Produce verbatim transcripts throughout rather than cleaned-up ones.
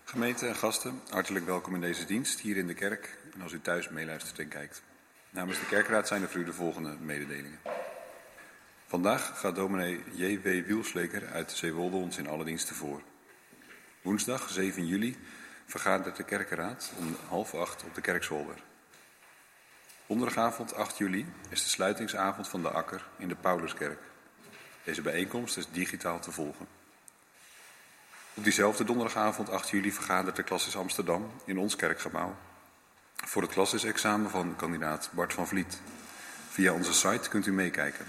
Gemeente en gasten, hartelijk welkom in deze dienst hier in de kerk en als u thuis meeluistert en kijkt. Namens de kerkraad zijn er voor u de volgende mededelingen. Vandaag gaat dominee J W Wielsleker uit Zeewolde ons in alle diensten voor. Woensdag zeven juli vergadert de kerkenraad om half acht op de Kerkzolder. Donderdagavond acht juli is de sluitingsavond van de Akker in de Pauluskerk. Deze bijeenkomst is digitaal te volgen. Op diezelfde donderdagavond acht juli vergadert de Classis Amsterdam in ons kerkgebouw voor het Classis-examen van kandidaat Bart van Vliet. Via onze site kunt u meekijken.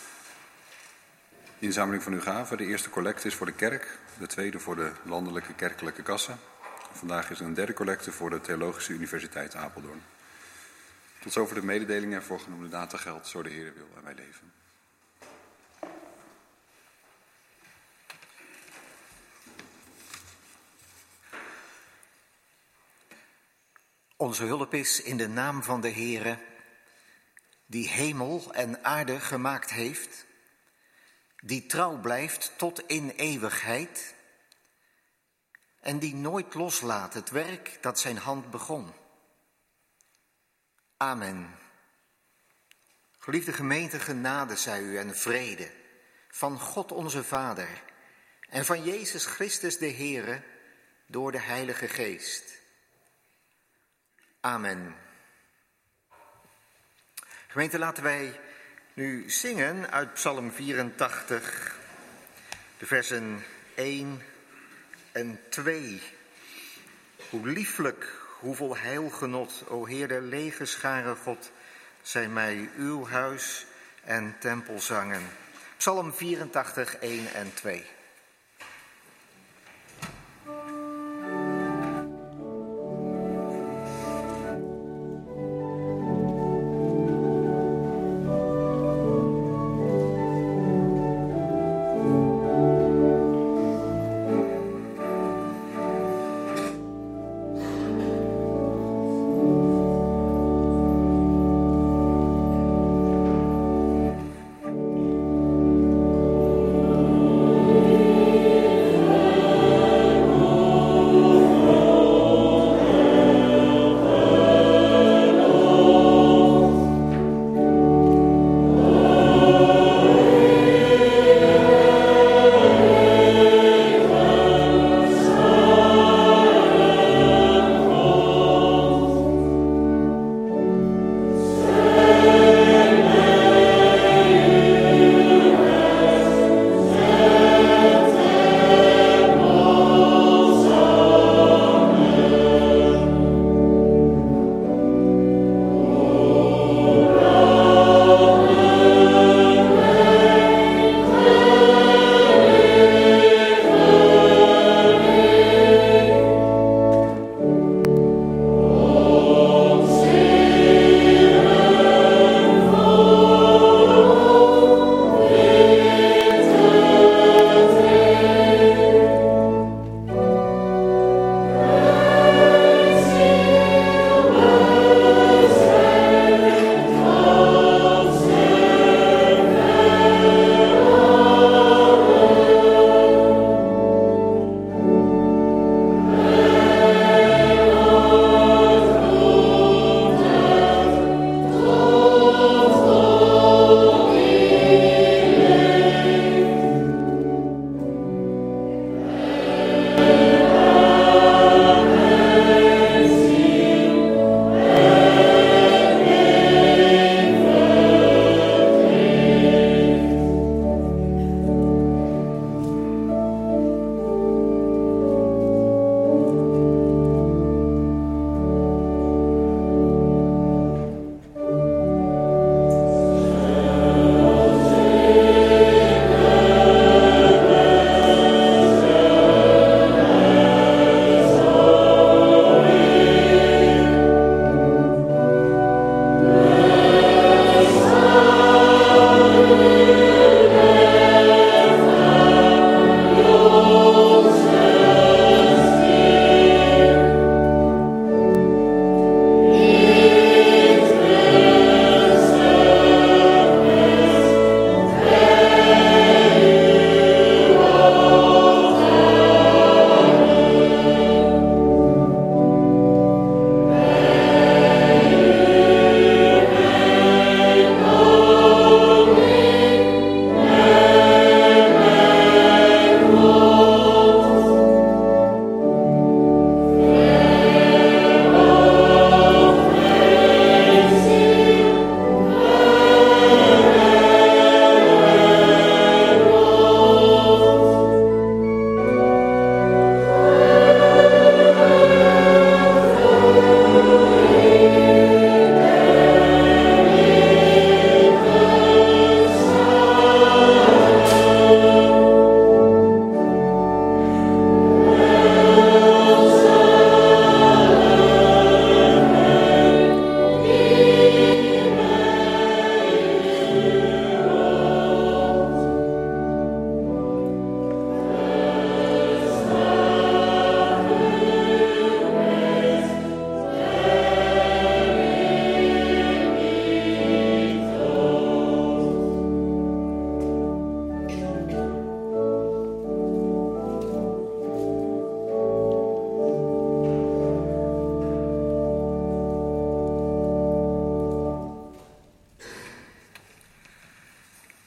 De inzameling van uw gaven, de eerste collecte is voor de kerk, de tweede voor de landelijke kerkelijke kassa. Vandaag is er een derde collecte voor de Theologische Universiteit Apeldoorn. Tot zover de mededelingen voor genoemde data geldt, zo de Heer wil en wij leven. Onze hulp is in de naam van de Heere, die hemel en aarde gemaakt heeft, die trouw blijft tot in eeuwigheid en die nooit loslaat het werk dat zijn hand begon. Amen. Geliefde gemeente, genade zij u en vrede van God onze Vader en van Jezus Christus de Heere door de Heilige Geest. Amen. Gemeente, laten wij nu zingen uit Psalm vierentachtig, de versen één en twee. Hoe lieflijk, hoeveel heilgenot, o Heer der legerscharen God, zijn mij uw huis en tempelzangen. Psalm vierentachtig, één en twee. Thank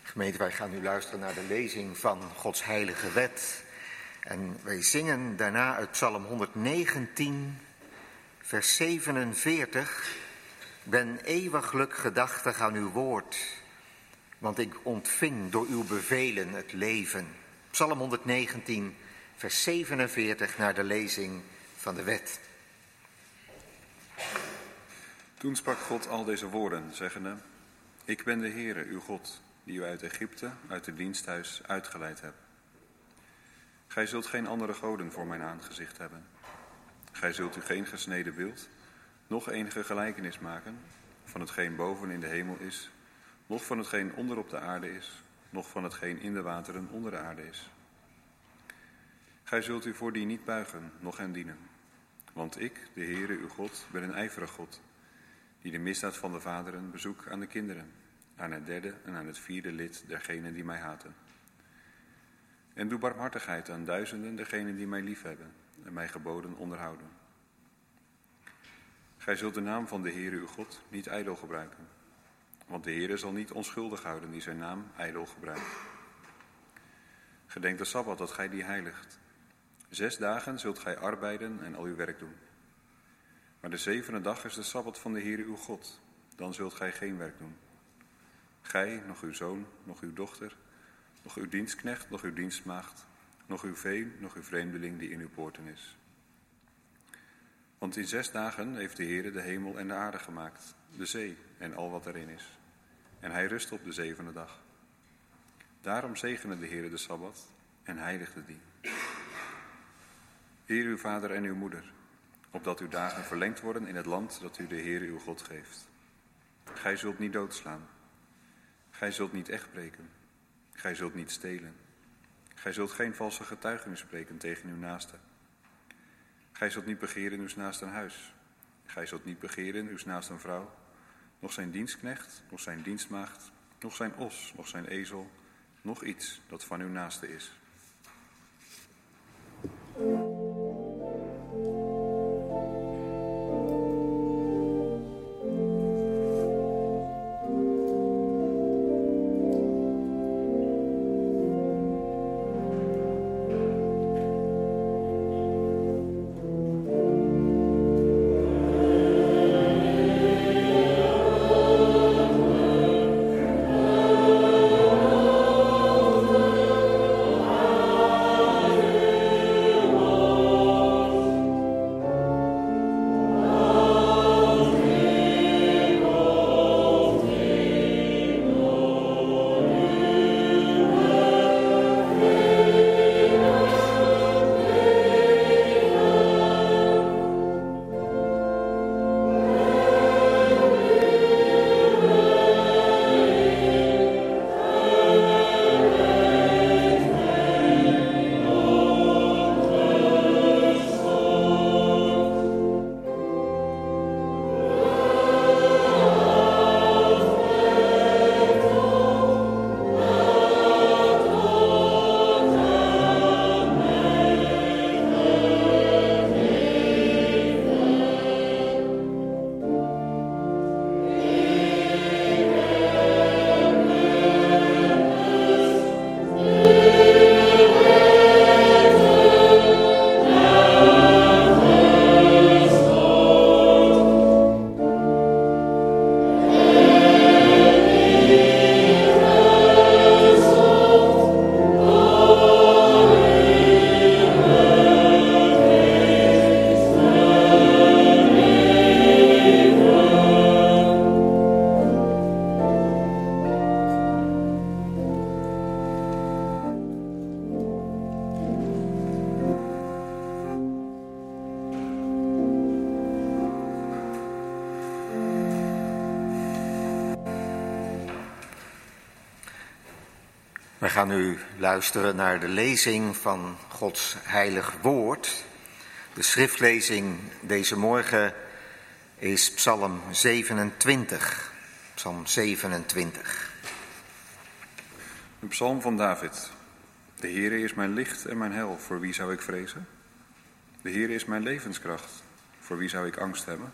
Gemeente, wij gaan nu luisteren naar de lezing van Gods heilige wet. En wij zingen daarna uit Psalm honderdnegentien, vers zevenenveertig. Ben eeuwiglijk gedachtig aan uw woord, want ik ontving door uw bevelen het leven. Psalm honderdnegentien, vers zevenenveertig, naar de lezing van de wet. Toen sprak God al deze woorden, zeggende: Ik ben de Heere, uw God, die u uit Egypte, uit het diensthuis, uitgeleid hebt. Gij zult geen andere goden voor mijn aangezicht hebben. Gij zult u geen gesneden beeld, noch enige gelijkenis maken van hetgeen boven in de hemel is, noch van hetgeen onder op de aarde is, noch van hetgeen in de wateren onder de aarde is. Gij zult u voor die niet buigen, noch hen dienen. Want ik, de Heere, uw God, ben een ijverig God, die de misdaad van de vaderen bezoek aan de kinderen, aan het derde en aan het vierde lid dergenen die mij haten. En doe barmhartigheid aan duizenden dergenen die mij liefhebben en mijn geboden onderhouden. Gij zult de naam van de Heere uw God niet ijdel gebruiken, want de Heere zal niet onschuldig houden die zijn naam ijdel gebruikt. Gedenk de Sabbat dat gij die heiligt. Zes dagen zult gij arbeiden en al uw werk doen. Maar de zevende dag is de Sabbat van de Heere uw God, dan zult gij geen werk doen. Gij, nog uw zoon, nog uw dochter, nog uw dienstknecht, nog uw dienstmaagd, nog uw vee, nog uw vreemdeling die in uw poorten is. Want in zes dagen heeft de Heere de hemel en de aarde gemaakt, de zee en al wat erin is. En hij rust op de zevende dag. Daarom zegende de Heere de Sabbat en heiligde die. Eer uw vader en uw moeder, opdat uw dagen verlengd worden in het land dat u de Heere uw God geeft. Gij zult niet doodslaan. Gij zult niet echt breken. Gij zult niet stelen. Gij zult geen valse getuigenis spreken tegen uw naaste. Gij zult niet begeren uws naasten huis. Gij zult niet begeren uws naasten vrouw, nog zijn dienstknecht, nog zijn dienstmaagd, nog zijn os, nog zijn ezel, nog iets dat van uw naaste is. We gaan nu luisteren naar de lezing van Gods heilig woord. De schriftlezing deze morgen is Psalm zevenentwintig. Psalm zevenentwintig. Een psalm van David. De Heere is mijn licht en mijn heil, voor wie zou ik vrezen? De Heere is mijn levenskracht, voor wie zou ik angst hebben?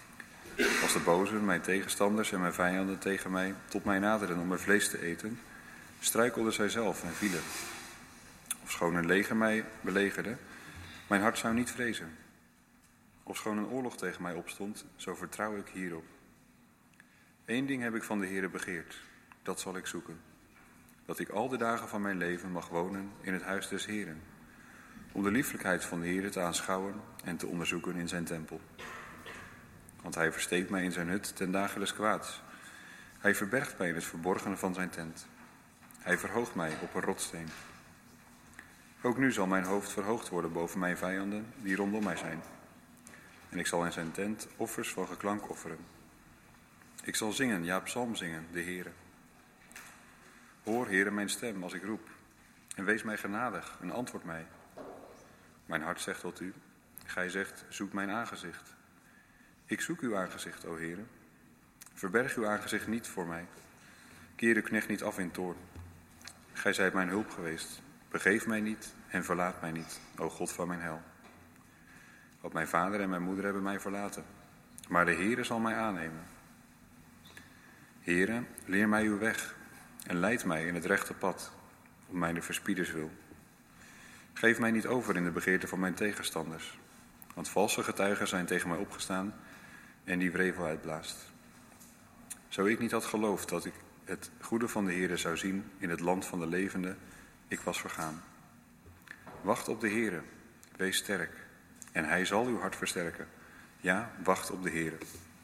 Als de bozen, mijn tegenstanders en mijn vijanden tegen mij tot mij naderen om mijn vlees te eten, struikelden zij zelf en vielen. Ofschoon een leger mij belegerde, mijn hart zou niet vrezen. Ofschoon een oorlog tegen mij opstond, zo vertrouw ik hierop. Eén ding heb ik van de Heere begeerd, dat zal ik zoeken. Dat ik al de dagen van mijn leven mag wonen in het huis des Heeren, om de lieflijkheid van de Heere te aanschouwen en te onderzoeken in zijn tempel. Want hij versteekt mij in zijn hut ten dagen des kwaads. Hij verbergt mij in het verborgene van zijn tent. Hij verhoogt mij op een rotsteen. Ook nu zal mijn hoofd verhoogd worden boven mijn vijanden die rondom mij zijn. En ik zal in zijn tent offers van geklank offeren. Ik zal zingen, ja, psalm zingen, de Heere. Hoor, Heere, mijn stem als ik roep. En wees mij genadig en antwoord mij. Mijn hart zegt tot u. Gij zegt, zoek mijn aangezicht. Ik zoek uw aangezicht, o Heere. Verberg uw aangezicht niet voor mij. Keer uw knecht niet af in toorn. Gij zijt mijn hulp geweest. Begeef mij niet en verlaat mij niet, o God van mijn heil. Want mijn vader en mijn moeder hebben mij verlaten. Maar de Heere zal mij aannemen. Heere, leer mij uw weg en leid mij in het rechte pad, om mijn verspieders wil. Geef mij niet over in de begeerte van mijn tegenstanders, want valse getuigen zijn tegen mij opgestaan en die wrevel uitblaast. Zo ik niet had geloofd dat ik het goede van de Heere zou zien in het land van de levenden, ik was vergaan. Wacht op de Heere, wees sterk, en hij zal uw hart versterken. Ja, wacht op de Heere.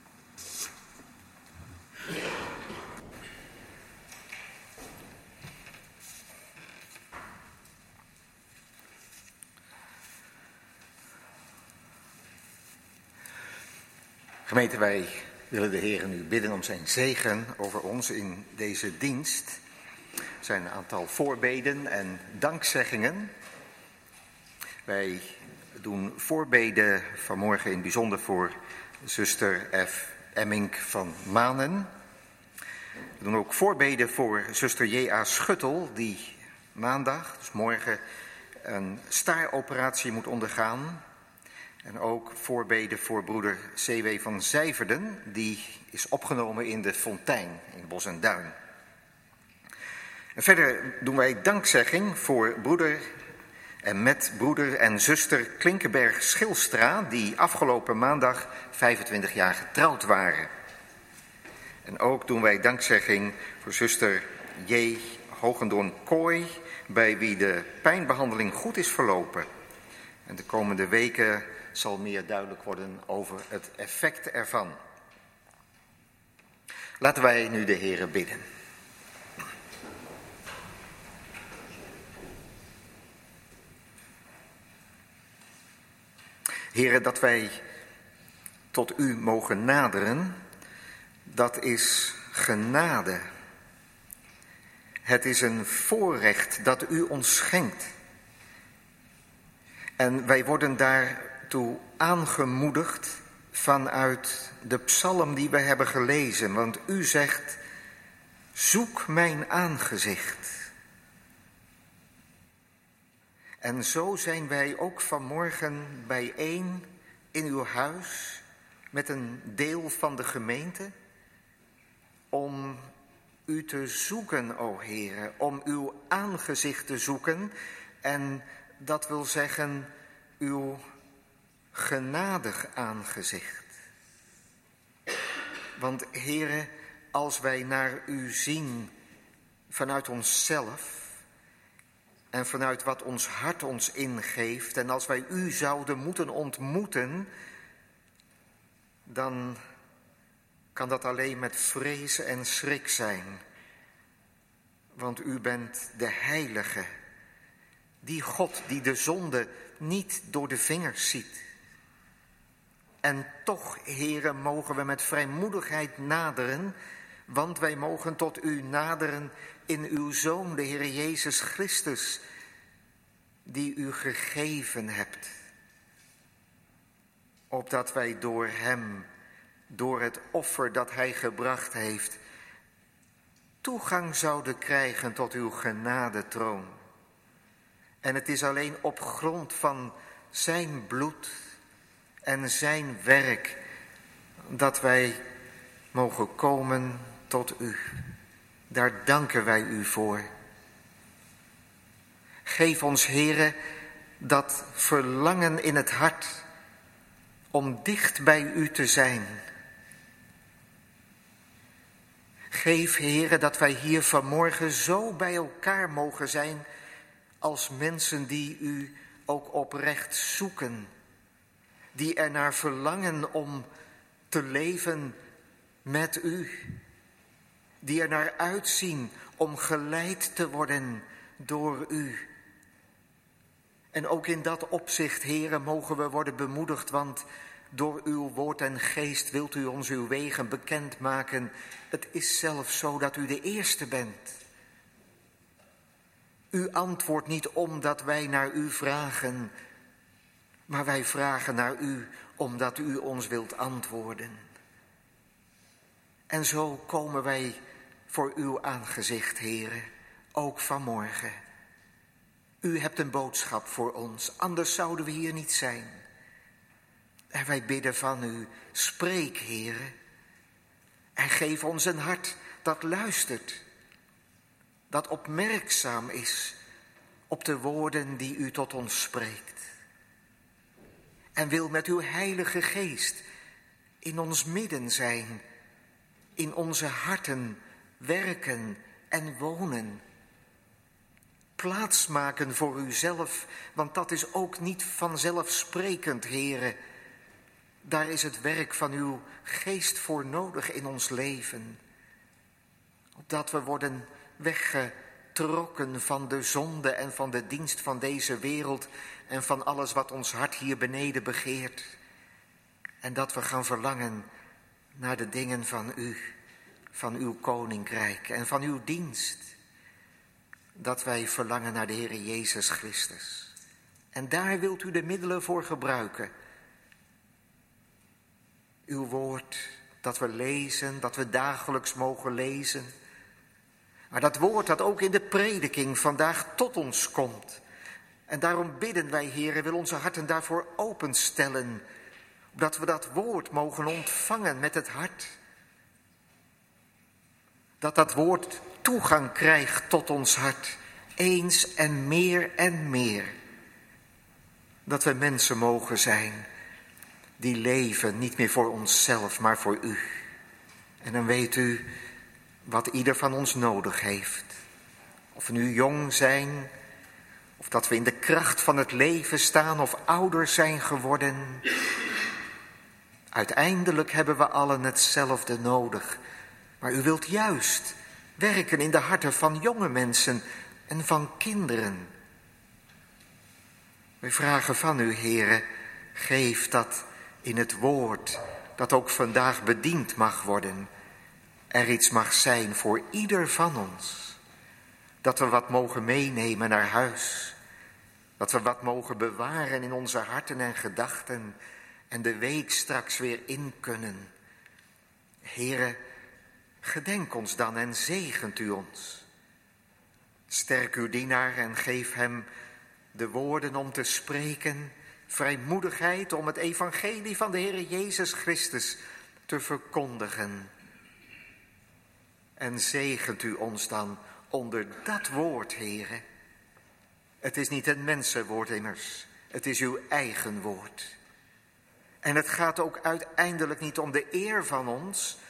Gemeente, wij willen de Heer nu bidden om zijn zegen over ons in deze dienst. Er zijn een aantal voorbeden en dankzeggingen. Wij doen voorbeden vanmorgen in het bijzonder voor zuster F. Emmink van Manen. We doen ook voorbeden voor zuster J A. Schuttel, die maandag, dus morgen, een staaroperatie moet ondergaan. En ook voorbeden voor broeder C W van Zijverden, die is opgenomen in de Fontein in Bos en Duin. En verder doen wij dankzegging voor broeder en met broeder en zuster Klinkenberg Schilstra, die afgelopen maandag vijfentwintig jaar getrouwd waren. En ook doen wij dankzegging voor zuster J. Hogendoorn-Kooi, bij wie de pijnbehandeling goed is verlopen. En de komende weken zal meer duidelijk worden over het effect ervan. Laten wij nu de Heere bidden. Heere, dat wij tot u mogen naderen, dat is genade. Het is een voorrecht dat u ons schenkt. En wij worden daartoe aangemoedigd vanuit de psalm die we hebben gelezen. Want u zegt, zoek mijn aangezicht. En zo zijn wij ook vanmorgen bijeen in uw huis met een deel van de gemeente om u te zoeken, o Heere, om uw aangezicht te zoeken. En dat wil zeggen uw genadig aangezicht. Want Heere, als wij naar u zien vanuit onszelf en vanuit wat ons hart ons ingeeft, en als wij u zouden moeten ontmoeten, dan kan dat alleen met vrees en schrik zijn. Want u bent de heilige, die God die de zonde niet door de vingers ziet. En toch, Heere, mogen we met vrijmoedigheid naderen, want wij mogen tot u naderen in uw Zoon, de Heer Jezus Christus, die u gegeven hebt. Opdat wij door hem, door het offer dat hij gebracht heeft, toegang zouden krijgen tot uw genadetroon. En het is alleen op grond van zijn bloed en zijn werk dat wij mogen komen tot u. Daar danken wij u voor. Geef ons, Heere, dat verlangen in het hart om dicht bij u te zijn. Geef, Heere, dat wij hier vanmorgen zo bij elkaar mogen zijn als mensen die u ook oprecht zoeken, die ernaar verlangen om te leven met u, die ernaar uitzien om geleid te worden door u. En ook in dat opzicht, Heere, mogen we worden bemoedigd, want door uw woord en geest wilt u ons uw wegen bekendmaken. Het is zelfs zo dat u de eerste bent. U antwoordt niet omdat wij naar u vragen, maar wij vragen naar u omdat u ons wilt antwoorden. En zo komen wij voor uw aangezicht, Heere, ook vanmorgen. U hebt een boodschap voor ons, anders zouden we hier niet zijn. En wij bidden van u, spreek, Heere, en geef ons een hart dat luistert, dat opmerkzaam is op de woorden die u tot ons spreekt. En wil met uw heilige geest in ons midden zijn, in onze harten werken en wonen. Plaats maken voor uzelf, want dat is ook niet vanzelfsprekend, Heere. Daar is het werk van uw geest voor nodig in ons leven. Opdat we worden weggetrokken van de zonde en van de dienst van deze wereld en van alles wat ons hart hier beneden begeert. En dat we gaan verlangen naar de dingen van u, van uw koninkrijk en van uw dienst. Dat wij verlangen naar de Heere Jezus Christus. En daar wilt u de middelen voor gebruiken. Uw woord dat we lezen, dat we dagelijks mogen lezen. Maar dat woord dat ook in de prediking vandaag tot ons komt. En daarom bidden wij, Heere, wil onze harten daarvoor openstellen. Dat we dat woord mogen ontvangen met het hart. Dat dat woord toegang krijgt tot ons hart. Eens en meer en meer. Dat we mensen mogen zijn die leven niet meer voor onszelf, maar voor u. En dan weet u wat ieder van ons nodig heeft. Of we nu jong zijn, of dat we in de kracht van het leven staan of ouder zijn geworden. Uiteindelijk hebben we allen hetzelfde nodig. Maar u wilt juist werken in de harten van jonge mensen en van kinderen. Wij vragen van u, Heere, geef dat in het woord dat ook vandaag bediend mag worden, er iets mag zijn voor ieder van ons. Dat we wat mogen meenemen naar huis. Dat we wat mogen bewaren in onze harten en gedachten en de week straks weer in kunnen. Heere, gedenk ons dan en zegent u ons. Sterk uw dienaar en geef hem de woorden om te spreken, vrijmoedigheid om het evangelie van de Heere Jezus Christus te verkondigen. En zegent u ons dan onder dat woord, Heere. Het is niet een mensenwoord immers, het is uw eigen woord. En het gaat ook uiteindelijk niet om de eer van ons,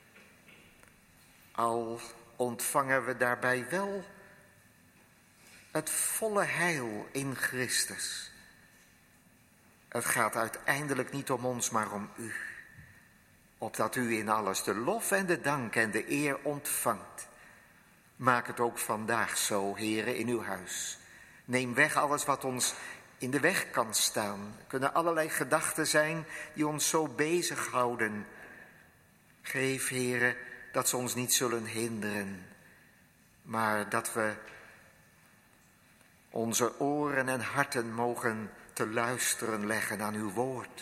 al ontvangen we daarbij wel het volle heil in Christus. Het gaat uiteindelijk niet om ons, maar om u. Opdat u in alles de lof en de dank en de eer ontvangt. Maak het ook vandaag zo, Heere, in uw huis. Neem weg alles wat ons in de weg kan staan. Er kunnen allerlei gedachten zijn die ons zo bezighouden. Geef, Heere, dat ze ons niet zullen hinderen. Maar dat we onze oren en harten mogen te luisteren leggen aan uw woord.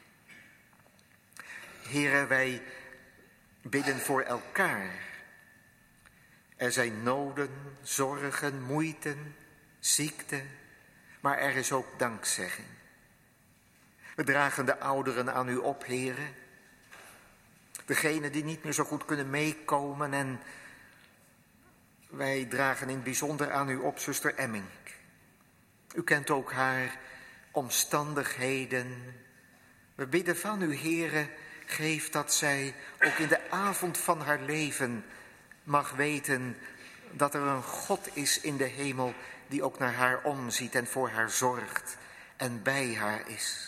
Heere, wij bidden voor elkaar. Er zijn noden, zorgen, moeiten, ziekte, maar er is ook dankzegging. We dragen de ouderen aan u op, Heere. Degenen die niet meer zo goed kunnen meekomen en wij dragen in het bijzonder aan u op zuster Emmink. U kent ook haar omstandigheden. We bidden van u, Heere, geef dat zij ook in de avond van haar leven mag weten dat er een God is in de hemel die ook naar haar omziet en voor haar zorgt en bij haar is.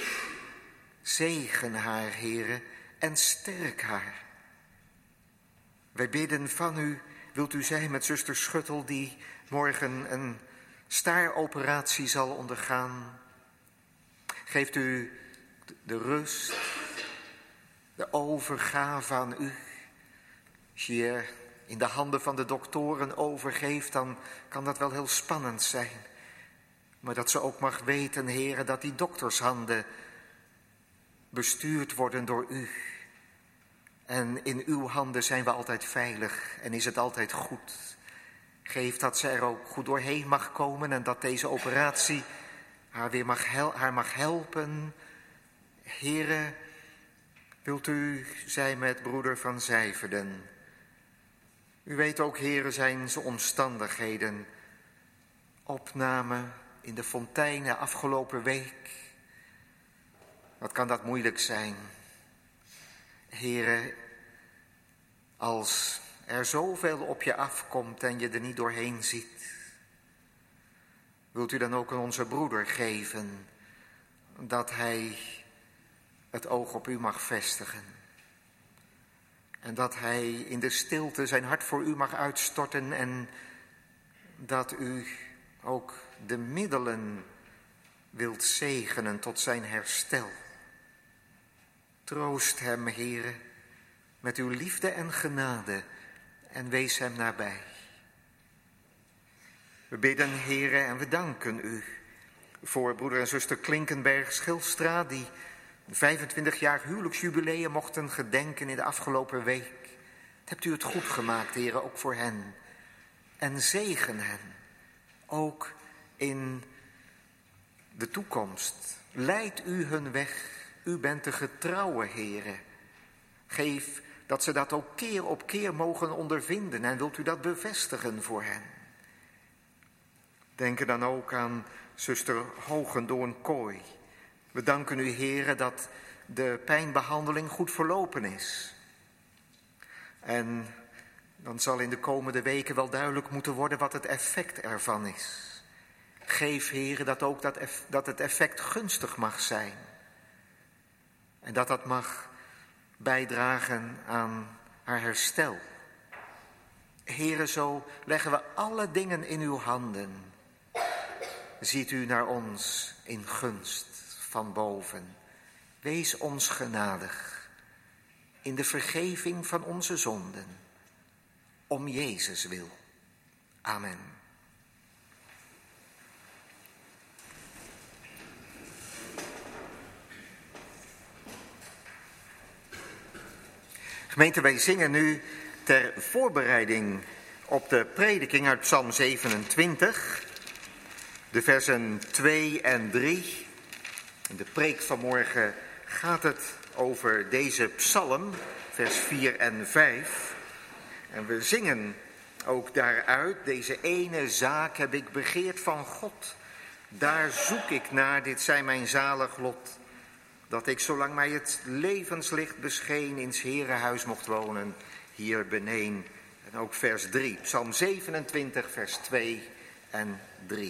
Zegen haar, Heere, en sterk haar. Wij bidden van u, wilt u zijn met zuster Schuttel die morgen een staaroperatie zal ondergaan. Geeft u de rust, de overgave aan u. Als je je in de handen van de doktoren overgeeft, dan kan dat wel heel spannend zijn. Maar dat ze ook mag weten, Heere, dat die doktershanden bestuurd worden door u. En in uw handen zijn we altijd veilig en is het altijd goed. Geef dat ze er ook goed doorheen mag komen en dat deze operatie haar weer mag, hel- haar mag helpen. Heere, wilt u zijn met broeder Van Zijverden. U weet ook, Heere, zijn zijn omstandigheden. Opname in de fonteinen afgelopen week. Wat kan dat moeilijk zijn? Heere, als er zoveel op je afkomt en je er niet doorheen ziet, wilt u dan ook aan onze broeder geven dat hij het oog op u mag vestigen. En dat hij in de stilte zijn hart voor u mag uitstorten en dat u ook de middelen wilt zegenen tot zijn herstel. Troost hem, Heere, met uw liefde en genade en wees hem nabij. We bidden, Heere, en we danken u voor broeder en zuster Klinkenberg-Schilstra, die vijfentwintig jaar huwelijksjubileum mochten gedenken in de afgelopen week. Hebt u het goed gemaakt, Heere, ook voor hen. En zegen hen, ook in de toekomst. Leid u hun weg. U bent de getrouwe Heere. Geef dat ze dat ook keer op keer mogen ondervinden en wilt u dat bevestigen voor hen. Denk dan ook aan zuster Hogendoorn-Kooi. We danken u, Heere, dat de pijnbehandeling goed verlopen is. En dan zal in de komende weken wel duidelijk moeten worden wat het effect ervan is. Geef, Heere, dat ook dat, eff- dat het effect gunstig mag zijn. En dat dat mag bijdragen aan haar herstel. Heere, zo leggen we alle dingen in uw handen. Ziet u naar ons in gunst van boven. Wees ons genadig in de vergeving van onze zonden. Om Jezus wil. Amen. Gemeente, wij zingen nu ter voorbereiding op de prediking uit Psalm zevenentwintig, de versen twee en drie. In de preek van morgen gaat het over deze psalm, vers vier en vijf. En we zingen ook daaruit, deze ene zaak heb ik begeerd van God. Daar zoek ik naar, dit zij mijn zalig lot. Dat ik, zolang mij het levenslicht bescheen, in 's Heerenhuis mocht wonen, hier beneen. En ook vers drie, Psalm zevenentwintig, vers twee en drie.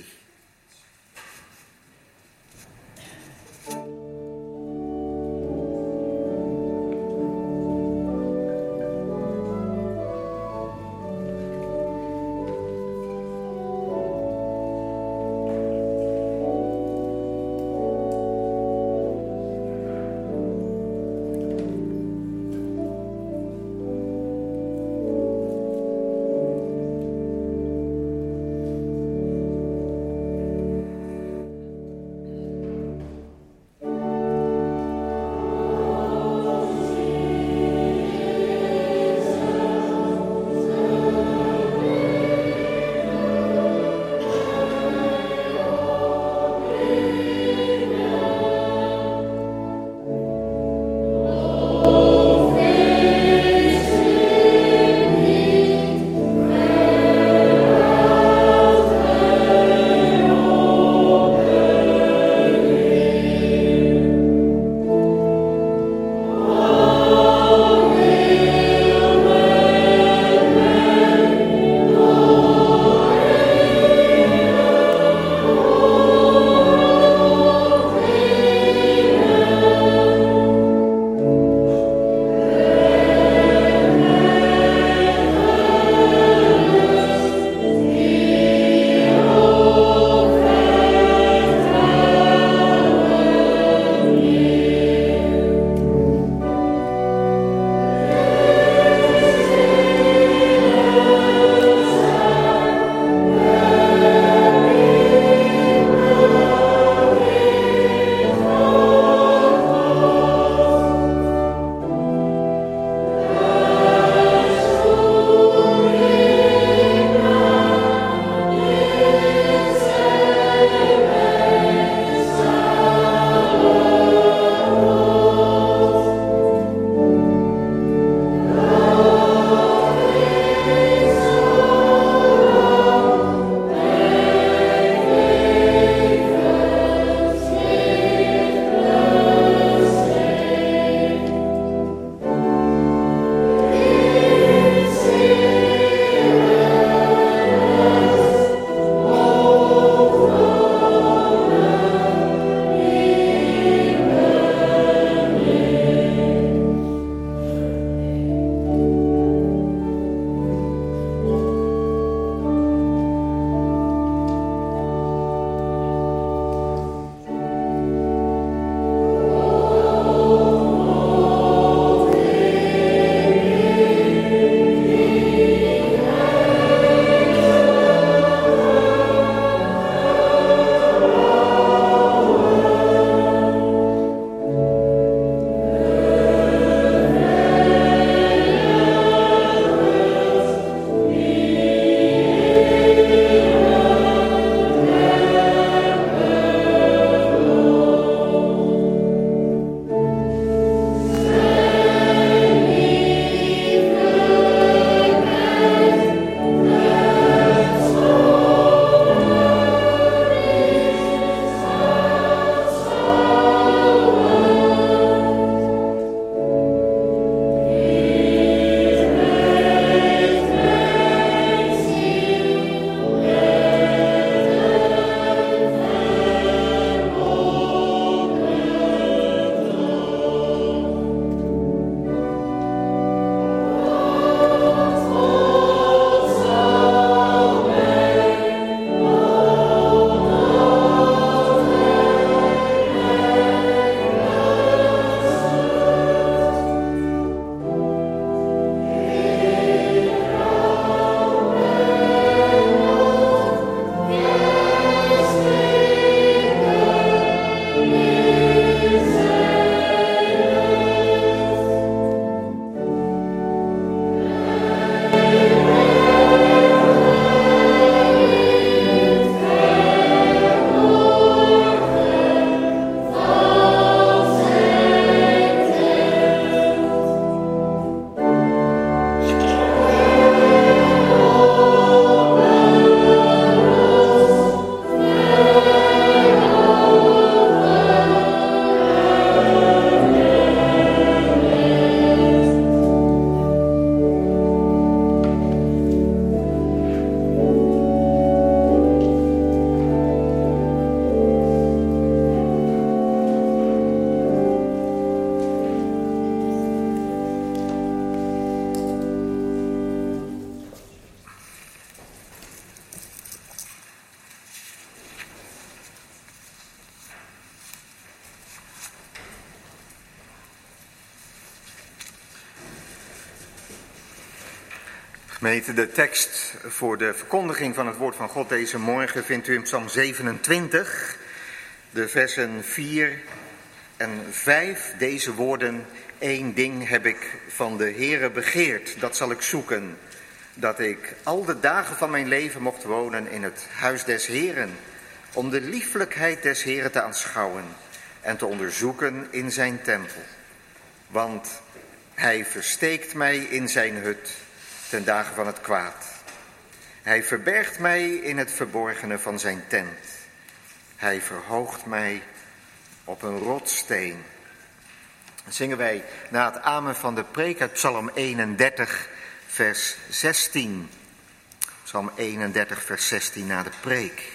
Gemeente, de tekst voor de verkondiging van het woord van God deze morgen vindt u in Psalm zevenentwintig, de versen vier en vijf. Deze woorden: één ding heb ik van de Heere begeerd, dat zal ik zoeken, dat ik al de dagen van mijn leven mocht wonen in het huis des Heeren, om de lieflijkheid des Heeren te aanschouwen en te onderzoeken in zijn tempel. Want hij versteekt mij in zijn hut ten dagen van het kwaad. Hij verbergt mij in het verborgene van zijn tent. Hij verhoogt mij op een rotssteen. Dan zingen wij na het amen van de preek uit Psalm eenendertig, vers zestien. Psalm eenendertig, vers zestien na de preek.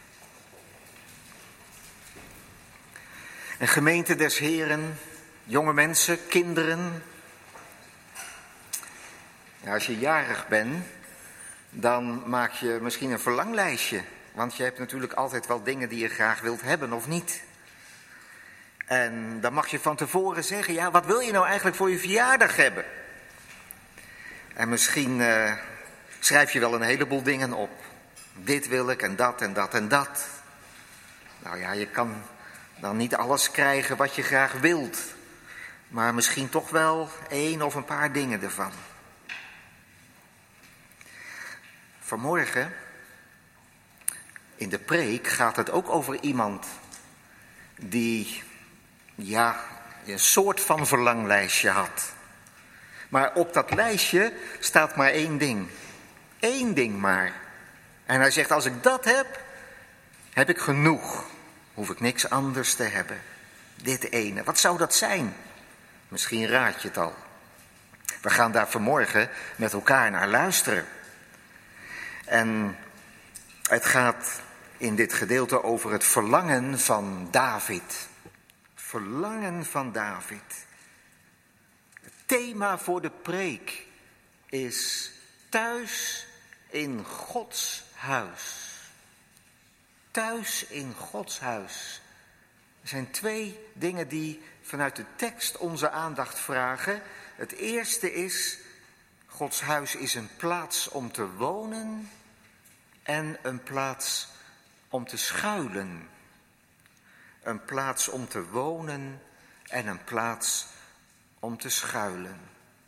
En gemeente des Heeren, jonge mensen, kinderen. Ja, als je jarig bent, dan maak je misschien een verlanglijstje. Want je hebt natuurlijk altijd wel dingen die je graag wilt hebben of niet. En dan mag je van tevoren zeggen, ja, wat wil je nou eigenlijk voor je verjaardag hebben? En misschien uh, schrijf je wel een heleboel dingen op. Dit wil ik en dat en dat en dat. Nou ja, je kan dan niet alles krijgen wat je graag wilt. Maar misschien toch wel één of een paar dingen ervan. Vanmorgen, in de preek, gaat het ook over iemand die, ja, een soort van verlanglijstje had. Maar op dat lijstje staat maar één ding. Eén ding maar. En hij zegt, als ik dat heb, heb ik genoeg. Hoef ik niks anders te hebben. Dit ene. Wat zou dat zijn? Misschien raad je het al. We gaan daar vanmorgen met elkaar naar luisteren. En het gaat in dit gedeelte over het verlangen van David. Verlangen van David. Het thema voor de preek is thuis in Gods huis. Thuis in Gods huis. Er zijn twee dingen die vanuit de tekst onze aandacht vragen. Het eerste is, Gods huis is een plaats om te wonen en een plaats om te schuilen. Een plaats om te wonen en een plaats om te schuilen.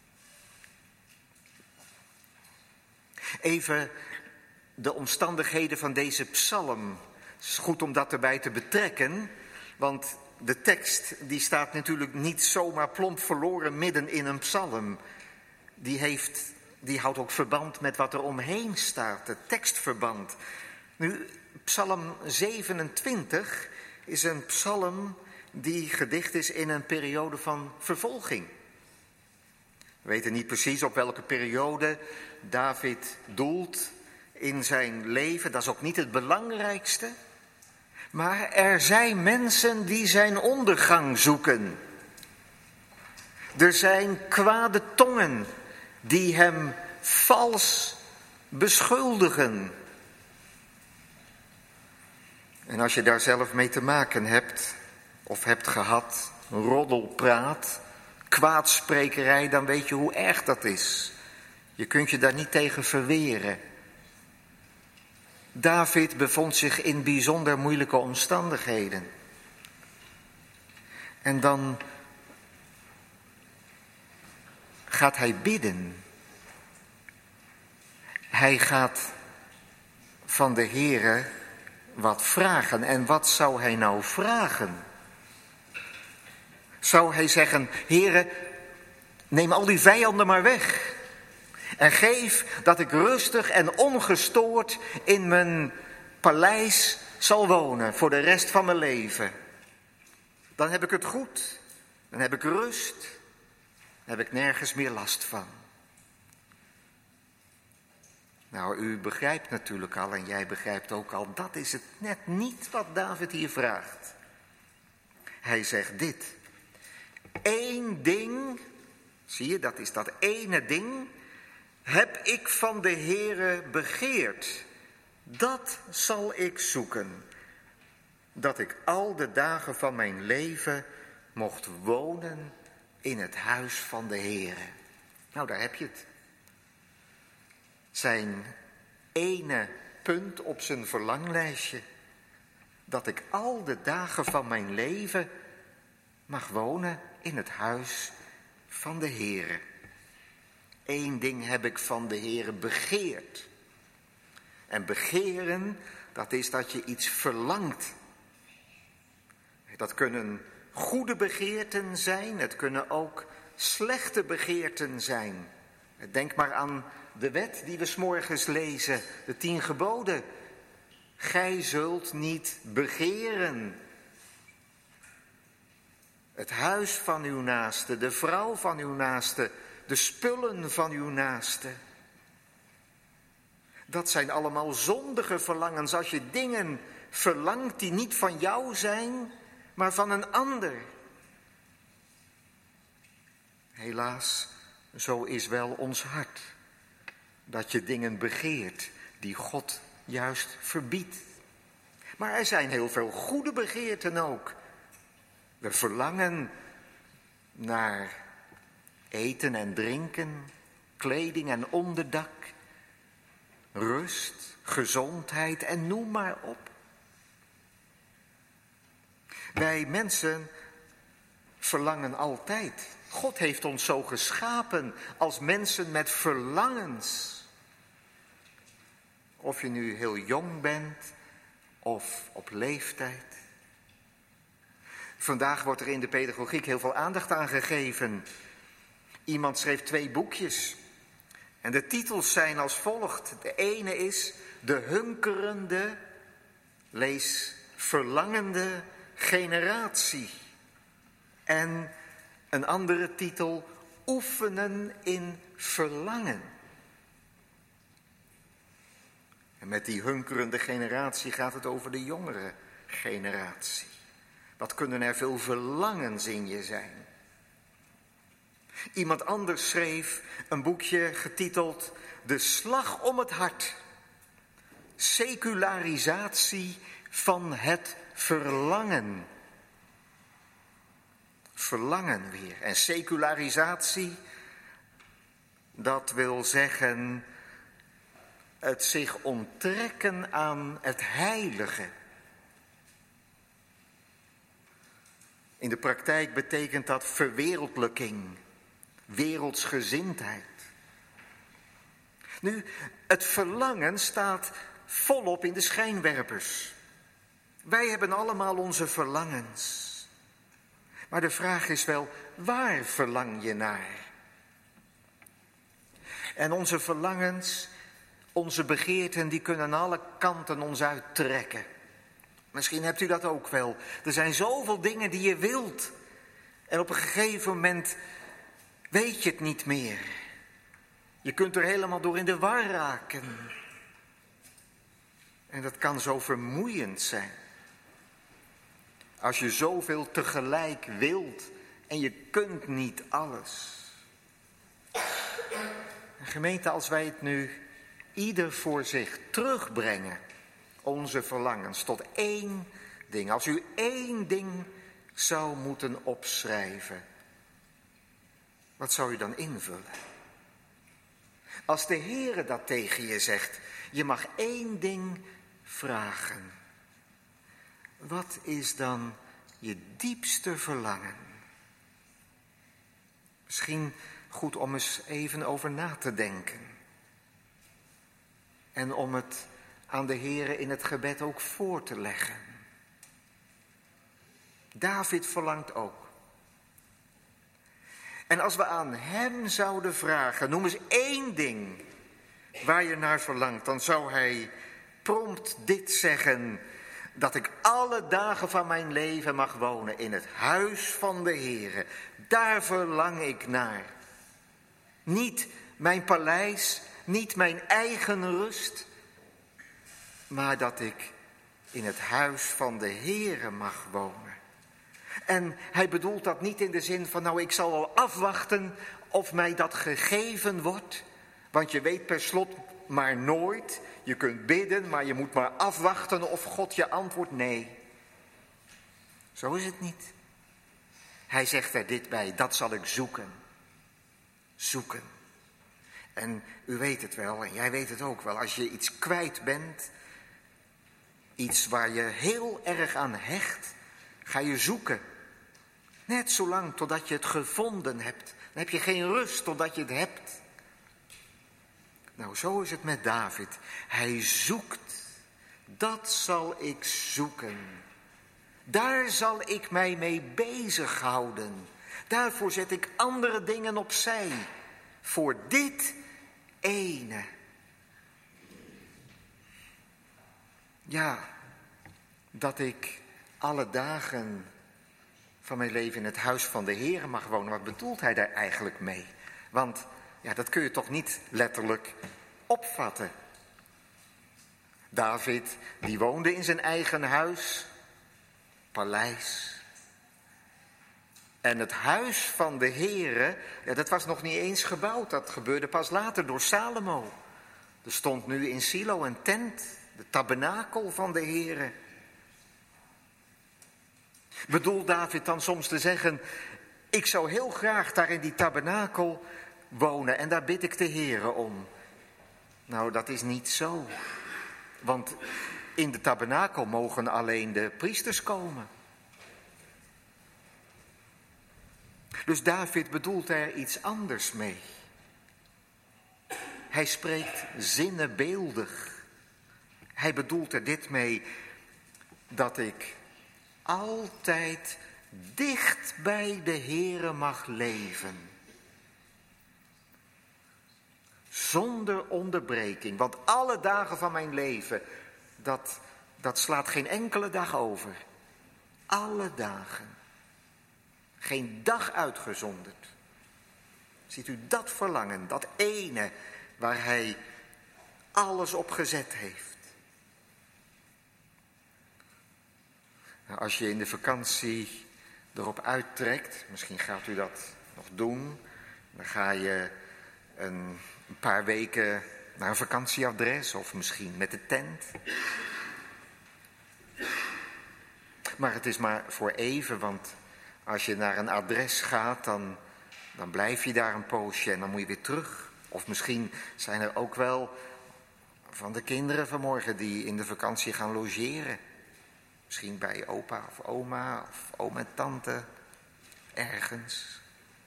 Even de omstandigheden van deze psalm. Het is goed om dat erbij te betrekken, want de tekst die staat natuurlijk niet zomaar plomp verloren midden in een psalm. Die, heeft, die houdt ook verband met wat er omheen staat, het tekstverband. Nu, psalm zevenentwintig is een psalm die gedicht is in een periode van vervolging. We weten niet precies op welke periode David doelt in zijn leven. Dat is ook niet het belangrijkste. Maar er zijn mensen die zijn ondergang zoeken. Er zijn kwade tongen die hem vals beschuldigen. En als je daar zelf mee te maken hebt, of hebt gehad, roddelpraat, kwaadsprekerij, dan weet je hoe erg dat is. Je kunt je daar niet tegen verweren. David bevond zich in bijzonder moeilijke omstandigheden. En dan gaat hij bidden. Hij gaat van de Heere wat vragen. En wat zou hij nou vragen? Zou hij zeggen, Heere, neem al die vijanden maar weg. En geef dat ik rustig en ongestoord in mijn paleis zal wonen voor de rest van mijn leven. Dan heb ik het goed. Dan heb ik rust. Dan heb ik nergens meer last van. Nou, u begrijpt natuurlijk al en jij begrijpt ook al, dat is het net niet wat David hier vraagt. Hij zegt dit. Eén ding, zie je, dat is dat ene ding, heb ik van de Heere begeerd. Dat zal ik zoeken. Dat ik al de dagen van mijn leven mocht wonen in het huis van de Heere. Nou, daar heb je het. zijn ene punt op zijn verlanglijstje, dat ik al de dagen van mijn leven mag wonen in het huis van de Heere. Eén ding heb ik van de Heere begeerd. En begeren, dat is dat je iets verlangt. Dat kunnen goede begeerten zijn, het kunnen ook slechte begeerten zijn. Denk maar aan de wet die we 's morgens lezen, de tien geboden. Gij zult niet begeren. Het huis van uw naaste, de vrouw van uw naaste, de spullen van uw naaste. Dat zijn allemaal zondige verlangens als je dingen verlangt die niet van jou zijn, maar van een ander. Helaas, zo is wel ons hart. Dat je dingen begeert die God juist verbiedt. Maar er zijn heel veel goede begeerten ook. We verlangen naar eten en drinken, kleding en onderdak, rust, gezondheid en noem maar op. Wij mensen verlangen altijd. God heeft ons zo geschapen als mensen met verlangens. Of je nu heel jong bent of op leeftijd. Vandaag wordt er in de pedagogiek heel veel aandacht aan gegeven. Iemand schreef twee boekjes. En de titels zijn als volgt. De ene is De hunkerende, lees verlangende generatie. En een andere titel, Oefenen in verlangen. En met die hunkerende generatie gaat het over de jongere generatie. Wat kunnen er veel verlangens in je zijn? Iemand anders schreef een boekje getiteld De slag om het hart. Secularisatie van het verlangen. Verlangen weer. En secularisatie, dat wil zeggen het zich onttrekken aan het heilige. In de praktijk betekent dat verwereldlijking, wereldsgezindheid. Nu, het verlangen staat volop in de schijnwerpers. Wij hebben allemaal onze verlangens. Maar de vraag is wel, waar verlang je naar? En onze verlangens, onze begeerten, die kunnen aan alle kanten ons uittrekken. Misschien hebt u dat ook wel. Er zijn zoveel dingen die je wilt. En op een gegeven moment weet je het niet meer. Je kunt er helemaal door in de war raken. En dat kan zo vermoeiend zijn. Als je zoveel tegelijk wilt en je kunt niet alles. Gemeente, als wij het nu ieder voor zich terugbrengen, onze verlangens, tot één ding. Als u één ding zou moeten opschrijven, wat zou u dan invullen? Als de Heere dat tegen je zegt, je mag één ding vragen. Wat is dan je diepste verlangen? Misschien goed om eens even over na te denken. En om het aan de Heere in het gebed ook voor te leggen. David verlangt ook. En als we aan hem zouden vragen, noem eens één ding waar je naar verlangt, dan zou hij prompt dit zeggen: dat ik alle dagen van mijn leven mag wonen in het huis van de Heere. Daar verlang ik naar. Niet mijn paleis, niet mijn eigen rust, maar dat ik in het huis van de Heere mag wonen. En hij bedoelt dat niet in de zin van, nou, ik zal wel afwachten of mij dat gegeven wordt. Want je weet per slot maar nooit. Je kunt bidden, maar je moet maar afwachten of God je antwoordt. Nee, zo is het niet. Hij zegt er dit bij, dat zal ik zoeken. Zoeken. En u weet het wel, en jij weet het ook wel. Als je iets kwijt bent, iets waar je heel erg aan hecht, ga je zoeken. Net zolang totdat je het gevonden hebt. Dan heb je geen rust totdat je het hebt. Nou, zo is het met David. Hij zoekt. Dat zal ik zoeken. Daar zal ik mij mee bezighouden. Daarvoor zet ik andere dingen opzij. Voor dit ene. Ja, dat ik alle dagen van mijn leven in het huis van de Heer mag wonen. Wat bedoelt hij daar eigenlijk mee? Want ja, dat kun je toch niet letterlijk opvatten. David, die woonde in zijn eigen huis, paleis. En het huis van de Heere, ja, dat was nog niet eens gebouwd. Dat gebeurde pas later door Salomo. Er stond nu in Silo een tent, de tabernakel van de Heere. Bedoelt David dan soms te zeggen, ik zou heel graag daar in die tabernakel wonen en daar bid ik de Heere om. Nou, dat is niet zo. Want in de tabernakel mogen alleen de priesters komen. Dus David bedoelt er iets anders mee. Hij spreekt zinnebeeldig. Hij bedoelt er dit mee, dat ik altijd dicht bij de Heere mag leven. Zonder onderbreking. Want alle dagen van mijn leven, dat, dat slaat geen enkele dag over. Alle dagen. Geen dag uitgezonderd. Ziet u dat verlangen, dat ene waar hij alles op gezet heeft. Nou, als je in de vakantie erop uittrekt, misschien gaat u dat nog doen. Dan ga je een, een paar weken naar een vakantieadres of misschien met de tent. Maar het is maar voor even, want als je naar een adres gaat, dan, dan blijf je daar een poosje en dan moet je weer terug. Of misschien zijn er ook wel van de kinderen vanmorgen die in de vakantie gaan logeren. Misschien bij opa of oma of oom en tante ergens.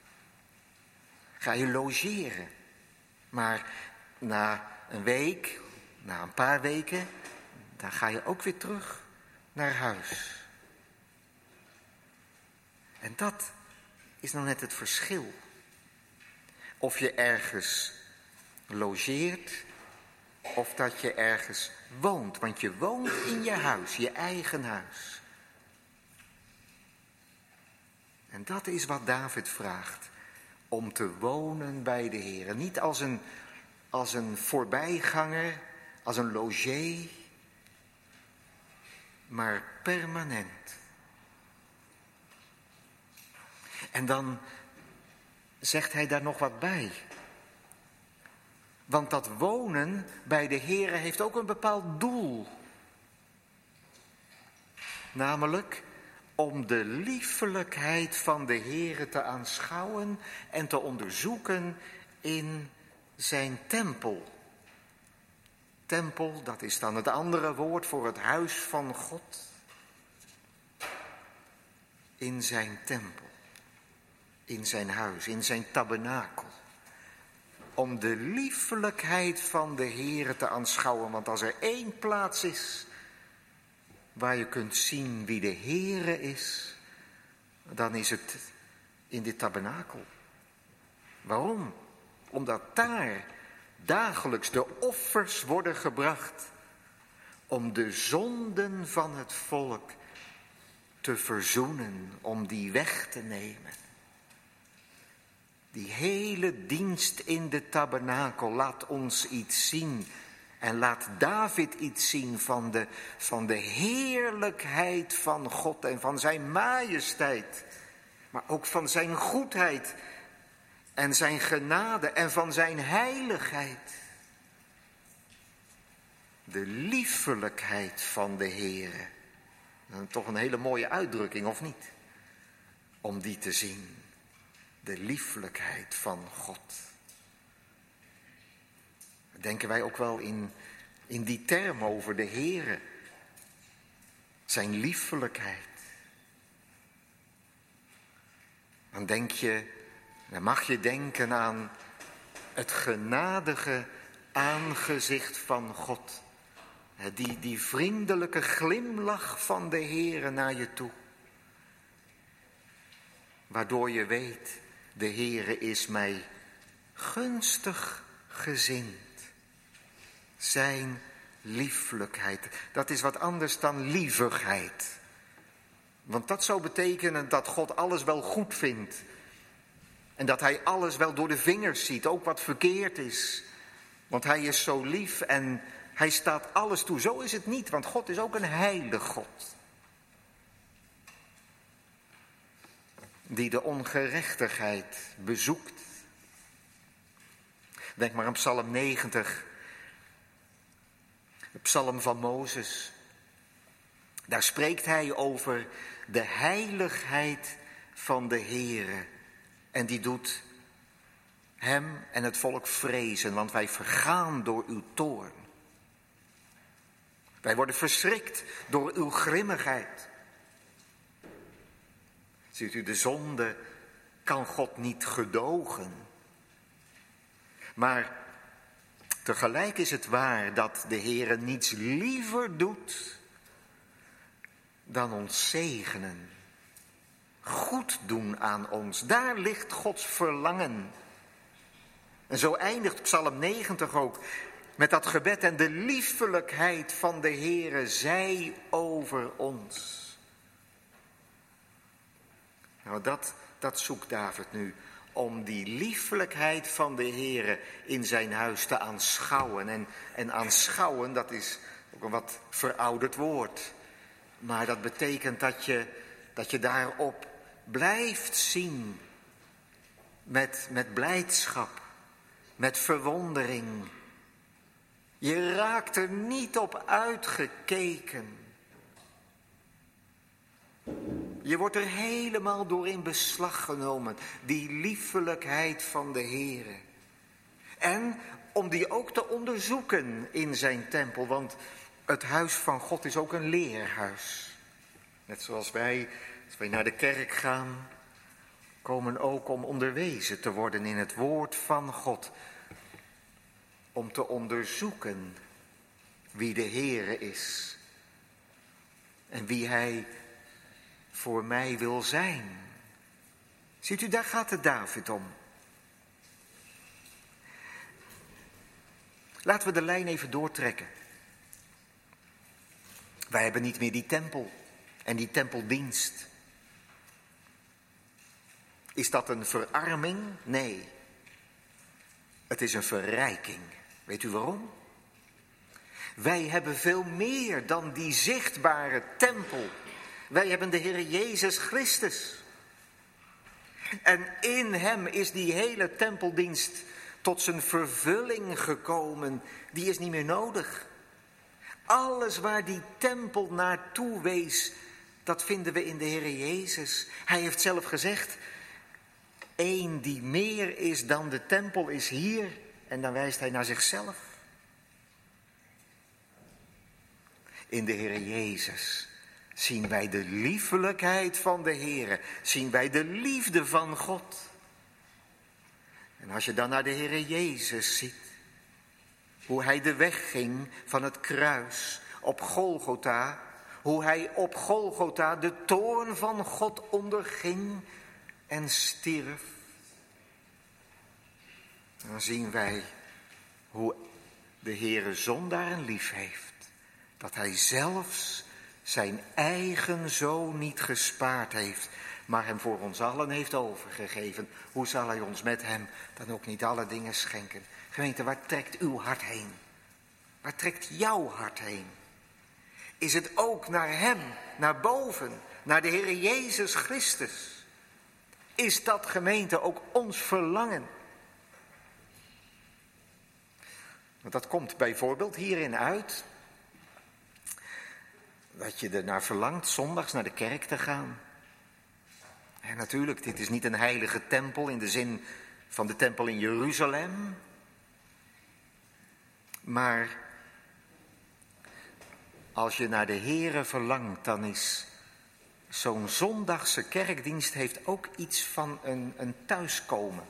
Ga je logeren. Maar na een week, na een paar weken, dan ga je ook weer terug naar huis. En dat is nou net het verschil. Of je ergens logeert, of dat je ergens woont. Want je woont in je huis, je eigen huis. En dat is wat David vraagt. Om te wonen bij de Heer. Niet als een, als een voorbijganger, als een logé, maar permanent. En dan zegt hij daar nog wat bij. Want dat wonen bij de Heere heeft ook een bepaald doel. Namelijk om de liefelijkheid van de Heere te aanschouwen en te onderzoeken in zijn tempel. Tempel, dat is dan het andere woord voor het huis van God. In zijn tempel. In zijn huis, in zijn tabernakel. Om de liefelijkheid van de Heere te aanschouwen. Want als er één plaats is waar je kunt zien wie de Heere is, dan is het in dit tabernakel. Waarom? Omdat daar dagelijks de offers worden gebracht om de zonden van het volk te verzoenen, om die weg te nemen. Die hele dienst in de tabernakel laat ons iets zien. En laat David iets zien van de, van de heerlijkheid van God en van zijn majesteit. Maar ook van zijn goedheid en zijn genade en van zijn heiligheid. De liefelijkheid van de Heere. Toch een hele mooie uitdrukking, of niet? Om die te zien. De liefelijkheid van God. denken wij ook wel in, in die term over de Heere. Zijn liefelijkheid. Dan denk je, dan mag je denken aan het genadige aangezicht van God. Die, die vriendelijke glimlach van de Heere naar je toe. Waardoor je weet, de Heere is mij gunstig gezind. Zijn lieflijkheid, dat is wat anders dan lievigheid. Want dat zou betekenen dat God alles wel goed vindt. En dat hij alles wel door de vingers ziet, ook wat verkeerd is. Want hij is zo lief en hij staat alles toe. Zo is het niet, want God is ook een heilig God. Die de ongerechtigheid bezoekt. Denk maar aan Psalm negentig. De psalm van Mozes. Daar spreekt hij over de heiligheid van de Heere. En die doet hem en het volk vrezen, want wij vergaan door uw toorn. Wij worden verschrikt door uw grimmigheid. Ziet u, de zonde kan God niet gedogen. Maar tegelijk is het waar dat de Heere niets liever doet dan ons zegenen. Goed doen aan ons, daar ligt Gods verlangen. En zo eindigt Psalm negentig ook met dat gebed: en de liefelijkheid van de Heere zij over ons. Nou, dat, dat zoekt David nu, om die liefelijkheid van de Heere in zijn huis te aanschouwen. En, en aanschouwen, dat is ook een wat verouderd woord. Maar dat betekent dat je, dat je daarop blijft zien met, met blijdschap, met verwondering. Je raakt er niet op uitgekeken. Je wordt er helemaal door in beslag genomen, die liefelijkheid van de Heere. En om die ook te onderzoeken in zijn tempel, want het huis van God is ook een leerhuis. Net zoals wij, als wij naar de kerk gaan, komen ook om onderwezen te worden in het woord van God. Om te onderzoeken wie de Heere is. En wie hij voor mij wil zijn. Ziet u, daar gaat het David om. Laten we de lijn even doortrekken. Wij hebben niet meer die tempel en die tempeldienst. Is dat een verarming? Nee. Het is een verrijking. Weet u waarom? Wij hebben veel meer dan die zichtbare tempel. Wij hebben de Heer Jezus Christus. En in hem is die hele tempeldienst tot zijn vervulling gekomen. Die is niet meer nodig. Alles waar die tempel naartoe wees, dat vinden we in de Heer Jezus. Hij heeft zelf gezegd: één die meer is dan de tempel is hier. En dan wijst hij naar zichzelf. In de Heer Jezus zien wij de liefelijkheid van de Heere. Zien wij de liefde van God. En als je dan naar de Heer Jezus ziet, hoe hij de weg ging van het kruis op Golgotha. Hoe hij op Golgotha de toorn van God onderging en stierf. Dan zien wij hoe de Heere zondaren lief heeft. Dat hij zelfs zijn eigen zoon niet gespaard heeft, maar hem voor ons allen heeft overgegeven. Hoe zal hij ons met hem dan ook niet alle dingen schenken? Gemeente, waar trekt uw hart heen? Waar trekt jouw hart heen? Is het ook naar hem, naar boven, naar de Heer Jezus Christus? Is dat, gemeente, ook ons verlangen? Want dat komt bijvoorbeeld hierin uit dat je er naar verlangt zondags naar de kerk te gaan. En natuurlijk, dit is niet een heilige tempel in de zin van de tempel in Jeruzalem. Maar als je naar de Here verlangt, dan is zo'n zondagse kerkdienst heeft ook iets van een, een thuiskomen.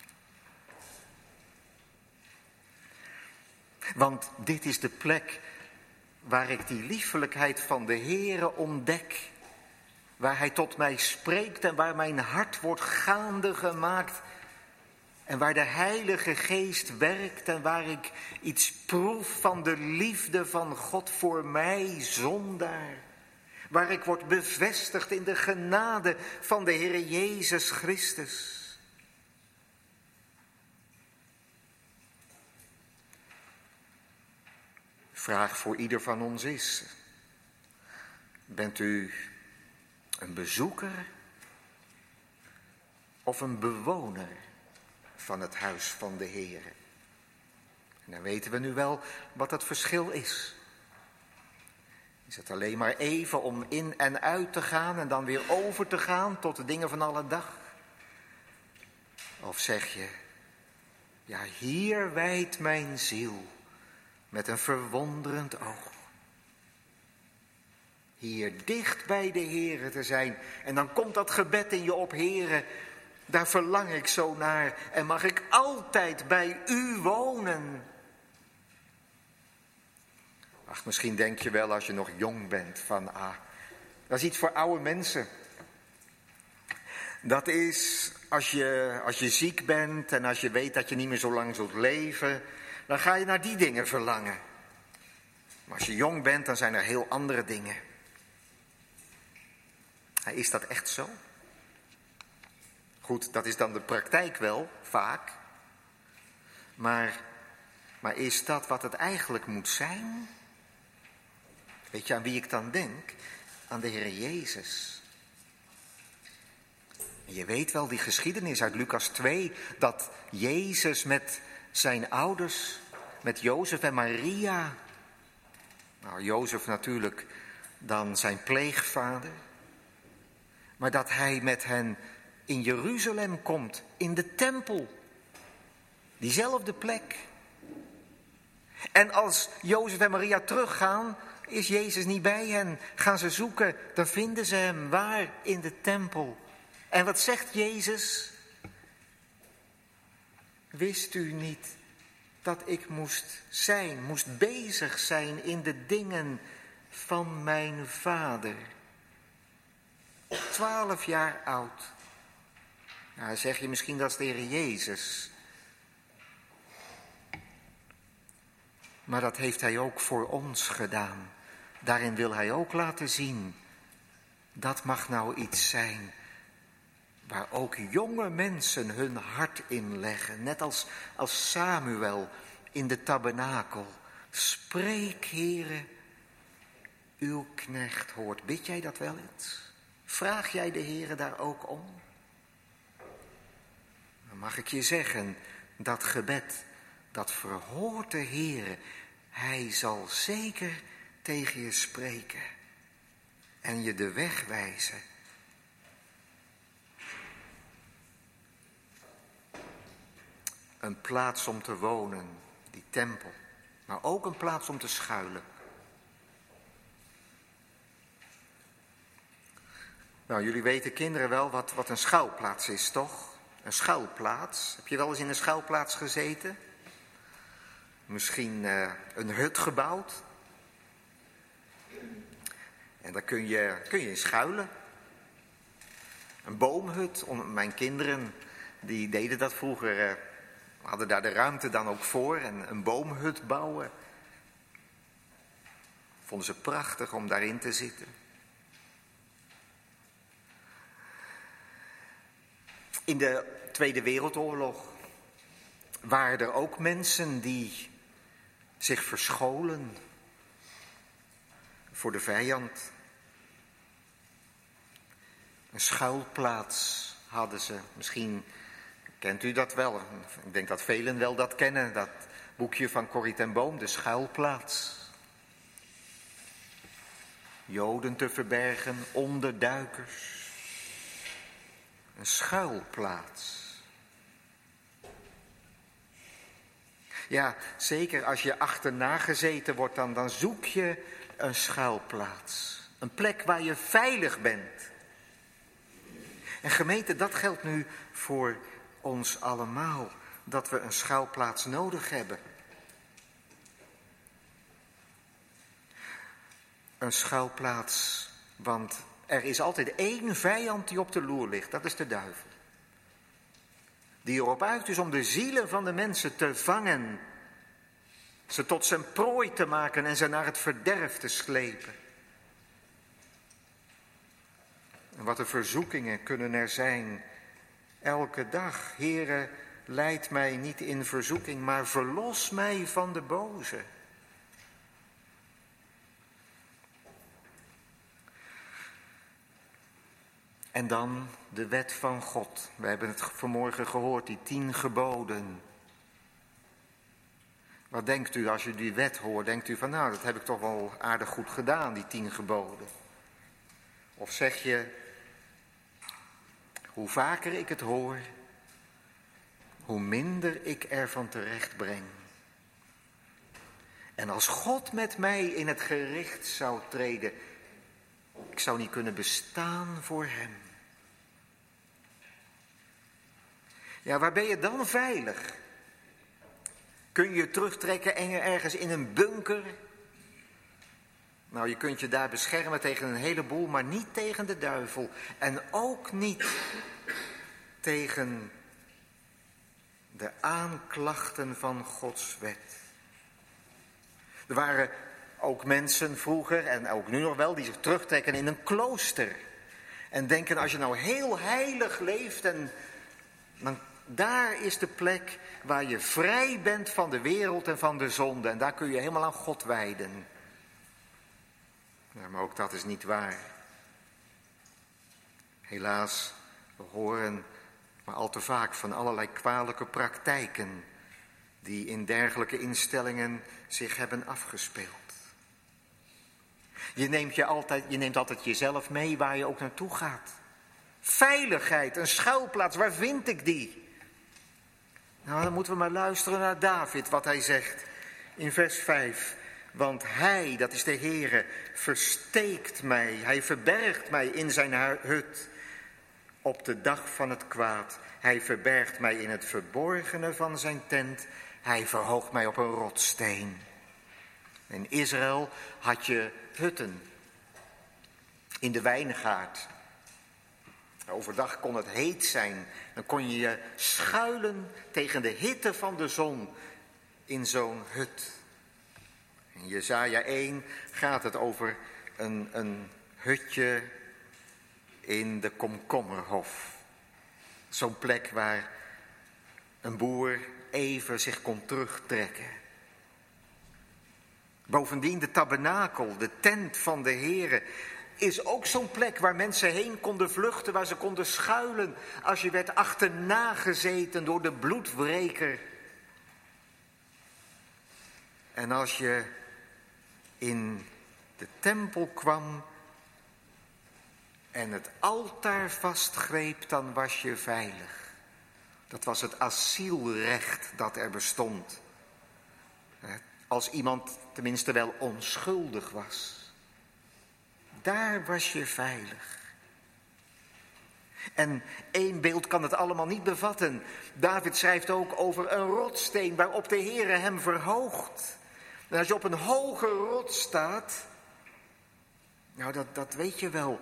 Want dit is de plek waar ik die liefelijkheid van de Here ontdek. Waar hij tot mij spreekt en waar mijn hart wordt gaande gemaakt. En waar de Heilige Geest werkt en waar ik iets proef van de liefde van God voor mij, zondaar. Waar ik word bevestigd in de genade van de Heer Jezus Christus. Vraag voor ieder van ons is: bent u een bezoeker of een bewoner van het huis van de Heer? En dan weten we nu wel wat het verschil is. Is het alleen maar even om in en uit te gaan en dan weer over te gaan tot de dingen van alle dag? Of zeg je: ja, hier wijdt mijn ziel met een verwonderend oog. Hier dicht bij de Heere te zijn. En dan komt dat gebed in je op: Heere, daar verlang ik zo naar. En mag ik altijd bij u wonen? Ach, misschien denk je wel als je nog jong bent van, ah, dat is iets voor oude mensen. Dat is als je, als je ziek bent en als je weet dat je niet meer zo lang zult leven, dan ga je naar die dingen verlangen. Maar als je jong bent, dan zijn er heel andere dingen. Is dat echt zo? Goed, dat is dan de praktijk wel, vaak. Maar, maar is dat wat het eigenlijk moet zijn? Weet je aan wie ik dan denk? Aan de Heer Jezus. En je weet wel die geschiedenis uit Lucas twee, dat Jezus met zijn ouders, met Jozef en Maria, nou Jozef natuurlijk dan zijn pleegvader, maar dat hij met hen in Jeruzalem komt, in de tempel. Diezelfde plek. En als Jozef en Maria teruggaan, is Jezus niet bij hen. Gaan ze zoeken, dan vinden ze hem waar? In de tempel. En wat zegt Jezus? Wist u niet dat ik moest zijn, moest bezig zijn in de dingen van mijn vader? Twaalf jaar oud. Nou, zeg je misschien dat is de Heer Jezus. Maar dat heeft hij ook voor ons gedaan. Daarin wil hij ook laten zien. Dat mag nou iets zijn waar ook jonge mensen hun hart in leggen. Net als, als Samuel in de tabernakel. Spreek, Heere, uw knecht hoort. Bid jij dat wel eens? Vraag jij de Heere daar ook om? Dan mag ik je zeggen, dat gebed, dat verhoort de Heere. Hij zal zeker tegen je spreken en je de weg wijzen. Een plaats om te wonen, die tempel, maar ook een plaats om te schuilen. Nou, jullie weten kinderen wel wat, wat een schuilplaats is, toch? Een schuilplaats. Heb je wel eens in een schuilplaats gezeten? Misschien uh, een hut gebouwd. En daar kun je, kun je in schuilen. Een boomhut. Mijn kinderen, die deden dat vroeger. Uh, hadden daar de ruimte dan ook voor. En een boomhut bouwen. Vonden ze prachtig om daarin te zitten. In de Tweede Wereldoorlog waren er ook mensen die zich verscholen voor de vijand. Een schuilplaats hadden ze. Misschien kent u dat wel. Ik denk dat velen wel dat kennen. Dat boekje van Corrie ten Boom, De Schuilplaats. Joden te verbergen, onderduikers. Een schuilplaats. Ja, zeker als je achterna gezeten wordt, dan, dan zoek je een schuilplaats. Een plek waar je veilig bent. En gemeente, dat geldt nu voor ons allemaal. Dat we een schuilplaats nodig hebben. Een schuilplaats, want er is altijd één vijand die op de loer ligt. Dat is de duivel. Die erop uit is om de zielen van de mensen te vangen. Ze tot zijn prooi te maken en ze naar het verderf te slepen. En wat de verzoekingen kunnen er zijn. Elke dag, Heere, leid mij niet in verzoeking, maar verlos mij van de boze. En dan de wet van God. We hebben het vanmorgen gehoord, die tien geboden. Wat denkt u als u die wet hoort? Denkt u van, nou, dat heb ik toch wel aardig goed gedaan, die tien geboden. Of zeg je, hoe vaker ik het hoor, hoe minder ik ervan terecht breng. En als God met mij in het gericht zou treden, ik zou niet kunnen bestaan voor hem. Ja, waar ben je dan veilig? Kun je je terugtrekken ergens in een bunker? Nou, je kunt je daar beschermen tegen een heleboel, maar niet tegen de duivel. En ook niet tegen de aanklachten van Gods wet. Er waren ook mensen vroeger, en ook nu nog wel, die zich terugtrekken in een klooster. En denken, als je nou heel heilig leeft, en dan daar is de plek waar je vrij bent van de wereld en van de zonde. En daar kun je helemaal aan God wijden. Ja, maar ook dat is niet waar. Helaas, we horen maar al te vaak van allerlei kwalijke praktijken die in dergelijke instellingen zich hebben afgespeeld. Je neemt, je altijd, je neemt altijd jezelf mee waar je ook naartoe gaat. Veiligheid, een schuilplaats, waar vind ik die? Nou, dan moeten we maar luisteren naar David, wat hij zegt in vers vijf. Want hij, dat is de Heere, versteekt mij, hij verbergt mij in zijn hut op de dag van het kwaad. Hij verbergt mij in het verborgene van zijn tent, hij verhoogt mij op een rotssteen. In Israël had je hutten in de wijngaard. Overdag kon het heet zijn. Dan kon je je schuilen tegen de hitte van de zon in zo'n hut. In Jesaja één gaat het over een, een hutje in de komkommerhof. Zo'n plek waar een boer even zich kon terugtrekken. Bovendien de tabernakel, de tent van de Heere, is ook zo'n plek waar mensen heen konden vluchten, waar ze konden schuilen als je werd achterna gezeten door de bloedwreker. En als je in de tempel kwam en het altaar vastgreep, dan was je veilig. Dat was het asielrecht dat er bestond. Als iemand tenminste wel onschuldig was. Daar was je veilig. En één beeld kan het allemaal niet bevatten. David schrijft ook over een rotssteen waarop de Heere hem verhoogt. En als je op een hoge rots staat, nou dat, dat weet je wel.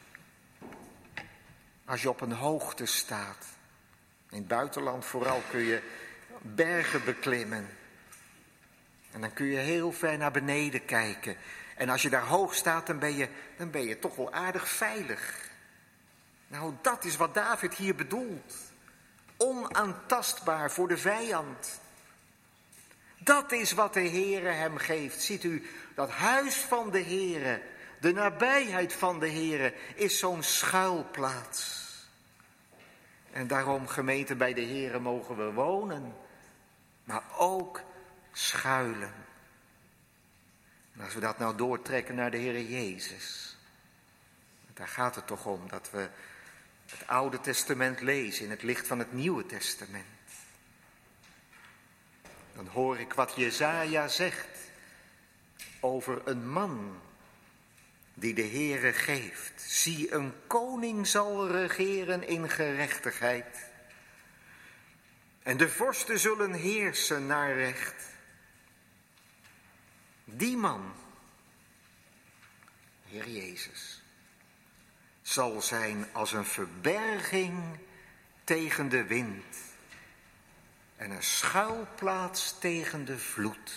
Als je op een hoogte staat. In het buitenland vooral kun je bergen beklimmen. En dan kun je heel ver naar beneden kijken. En als je daar hoog staat, dan ben je, dan ben je toch wel aardig veilig. Nou, dat is wat David hier bedoelt. Onaantastbaar voor de vijand. Dat is wat de Heere hem geeft. Ziet u, dat huis van de Heere, de nabijheid van de Heere, is zo'n schuilplaats. En daarom, gemeente, bij de Heere mogen we wonen, maar ook schuilen. En als we dat nou doortrekken naar de Heere Jezus, daar gaat het toch om dat we het Oude Testament lezen in het licht van het Nieuwe Testament. Dan hoor ik wat Jesaja zegt over een man die de Heere geeft. Zie, een koning zal regeren in gerechtigheid. En de vorsten zullen heersen naar recht. Die man, Heer Jezus, zal zijn als een verberging tegen de wind en een schuilplaats tegen de vloed.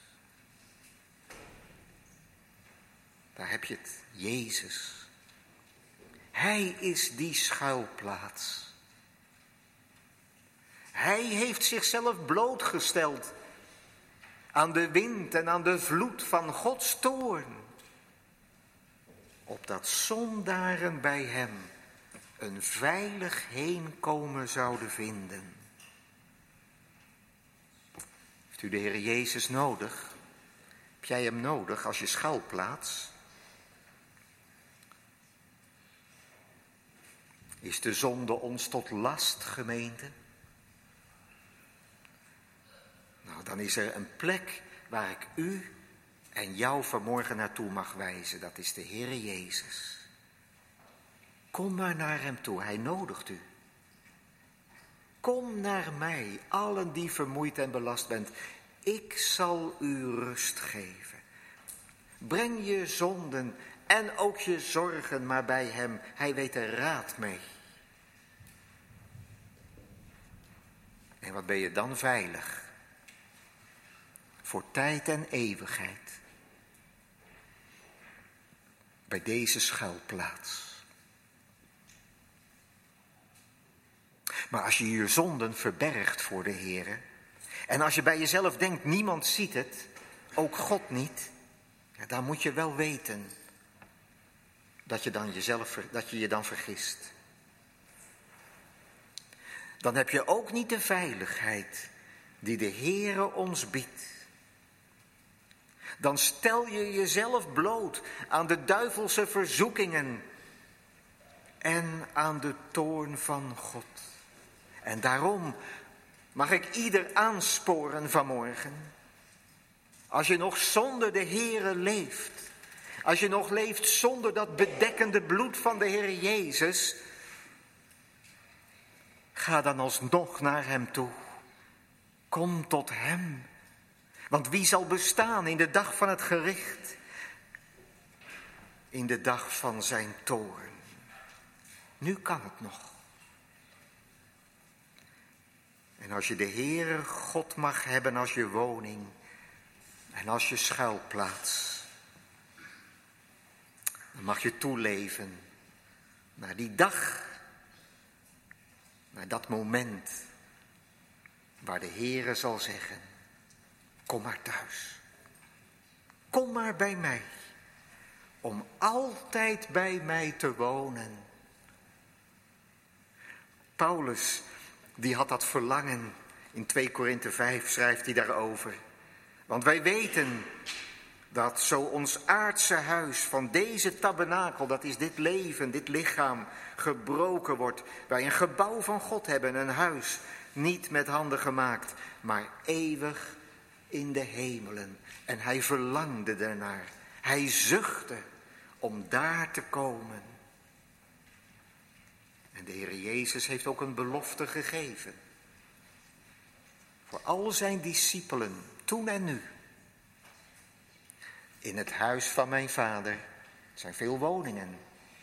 Daar heb je het, Jezus. Hij is die schuilplaats. Hij heeft zichzelf blootgesteld aan de wind en aan de vloed van Gods toorn, opdat zondaren bij hem een veilig heenkomen zouden vinden. Heeft u de Heer Jezus nodig? Heb jij hem nodig als je schuilplaats? Is de zonde ons tot last, gemeente? Nou, dan is er een plek waar ik u en jou vanmorgen naartoe mag wijzen. Dat is de Heere Jezus. Kom maar naar hem toe, hij nodigt u. Kom naar mij, allen die vermoeid en belast bent. Ik zal u rust geven. Breng je zonden en ook je zorgen maar bij hem. Hij weet er raad mee. En wat ben je dan veilig? Voor tijd en eeuwigheid. Bij deze schuilplaats. Maar als je je zonden verbergt voor de Heere, en als je bij jezelf denkt, niemand ziet het, ook God niet, ja, dan moet je wel weten dat je, dan jezelf, dat je je dan vergist. Dan heb je ook niet de veiligheid die de Heere ons biedt. Dan stel je jezelf bloot aan de duivelse verzoekingen en aan de toorn van God. En daarom mag ik ieder aansporen vanmorgen. Als je nog zonder de Heere leeft, als je nog leeft zonder dat bedekkende bloed van de Heer Jezus, ga dan alsnog naar hem toe. Kom tot hem. Want wie zal bestaan in de dag van het gericht? In de dag van zijn toorn. Nu kan het nog. En als je de Heere God mag hebben als je woning en als je schuilplaats, dan mag je toeleven naar die dag, naar dat moment waar de Heere zal zeggen, kom maar thuis. Kom maar bij mij, om altijd bij mij te wonen. Paulus, die had dat verlangen. In twee Korinthe vijf schrijft hij daarover. Want wij weten dat zo ons aardse huis van deze tabernakel, dat is dit leven, dit lichaam, gebroken wordt. Wij een gebouw van God hebben, een huis, niet met handen gemaakt, maar eeuwig in de hemelen. En hij verlangde ernaar. Hij zuchtte om daar te komen. En de Heer Jezus heeft ook een belofte gegeven. Voor al zijn discipelen, toen en nu. In het huis van mijn vader zijn veel woningen.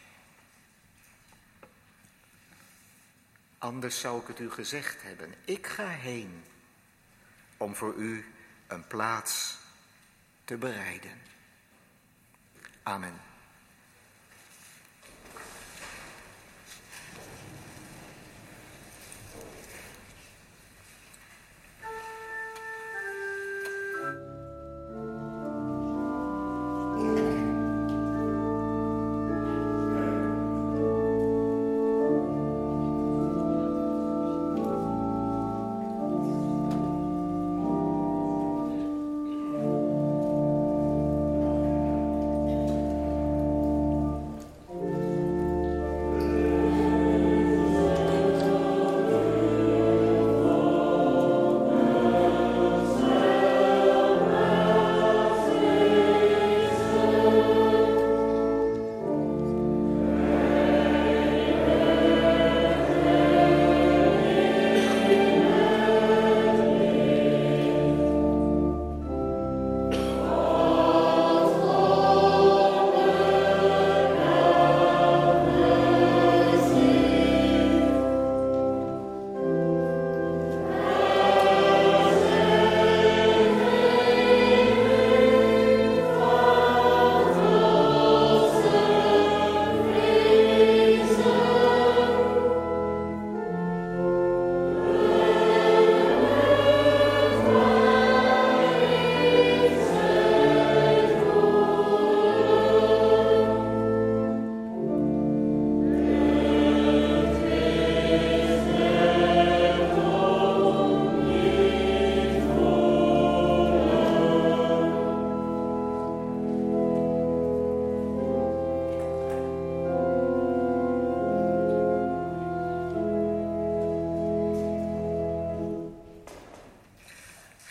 Anders zou ik het u gezegd hebben. Ik ga heen om voor u een plaats te bereiden. Amen.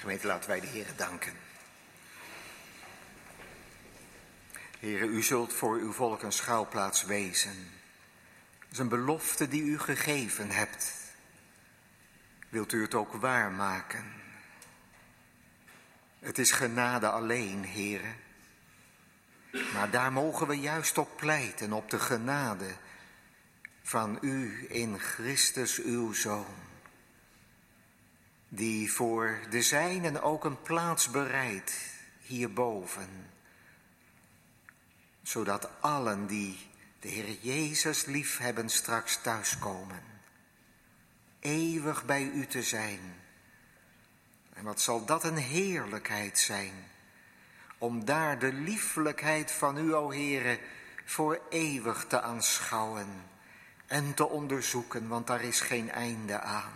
Gemeente, laten wij de Heere danken. Heere, u zult voor uw volk een schuilplaats wezen. Dat is een belofte die u gegeven hebt. Wilt u het ook waarmaken? Het is genade alleen, Heere. Maar daar mogen we juist op pleiten, op de genade van u in Christus uw Zoon. Die voor de zijnen ook een plaats bereidt hierboven. Zodat allen die de Heer Jezus lief hebben straks thuiskomen. Eeuwig bij u te zijn. En wat zal dat een heerlijkheid zijn. Om daar de lieflijkheid van u, o Heere, voor eeuwig te aanschouwen. En te onderzoeken, want daar is geen einde aan.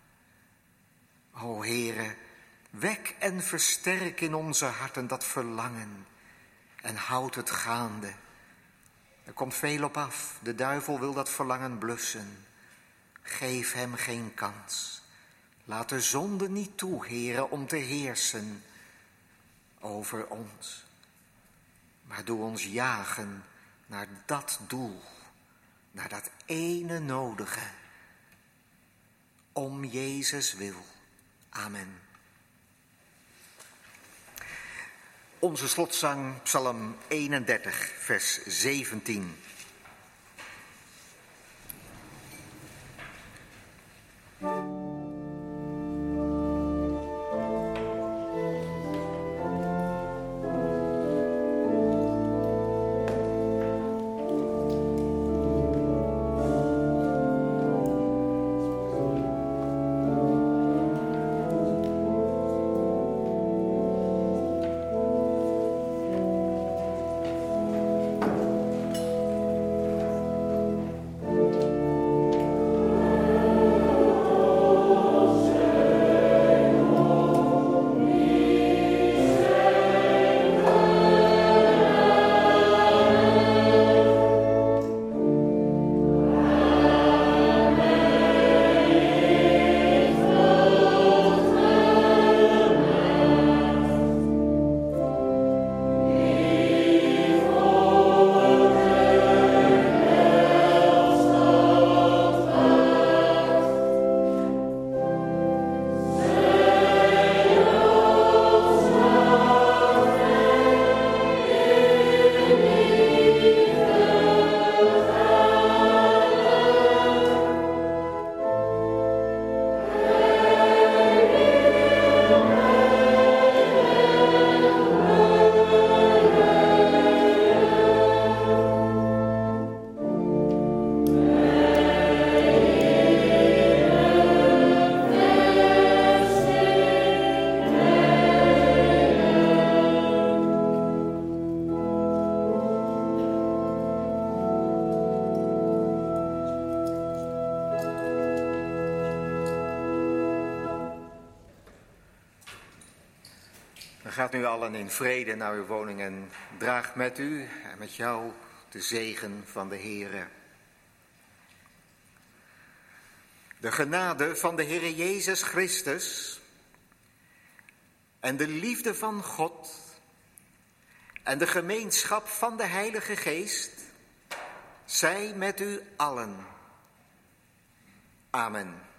O Heere, wek en versterk in onze harten dat verlangen. En houd het gaande. Er komt veel op af. De duivel wil dat verlangen blussen. Geef hem geen kans. Laat de zonde niet toe, Heere, om te heersen over ons. Maar doe ons jagen naar dat doel. Naar dat ene nodige. Om Jezus wil. Amen. Onze slotzang, Psalm eenendertig, vers zeventien. Gaat nu allen in vrede naar uw woning en draagt met u en met jou de zegen van de Heere. De genade van de Heere Jezus Christus en de liefde van God en de gemeenschap van de Heilige Geest zij met u allen. Amen.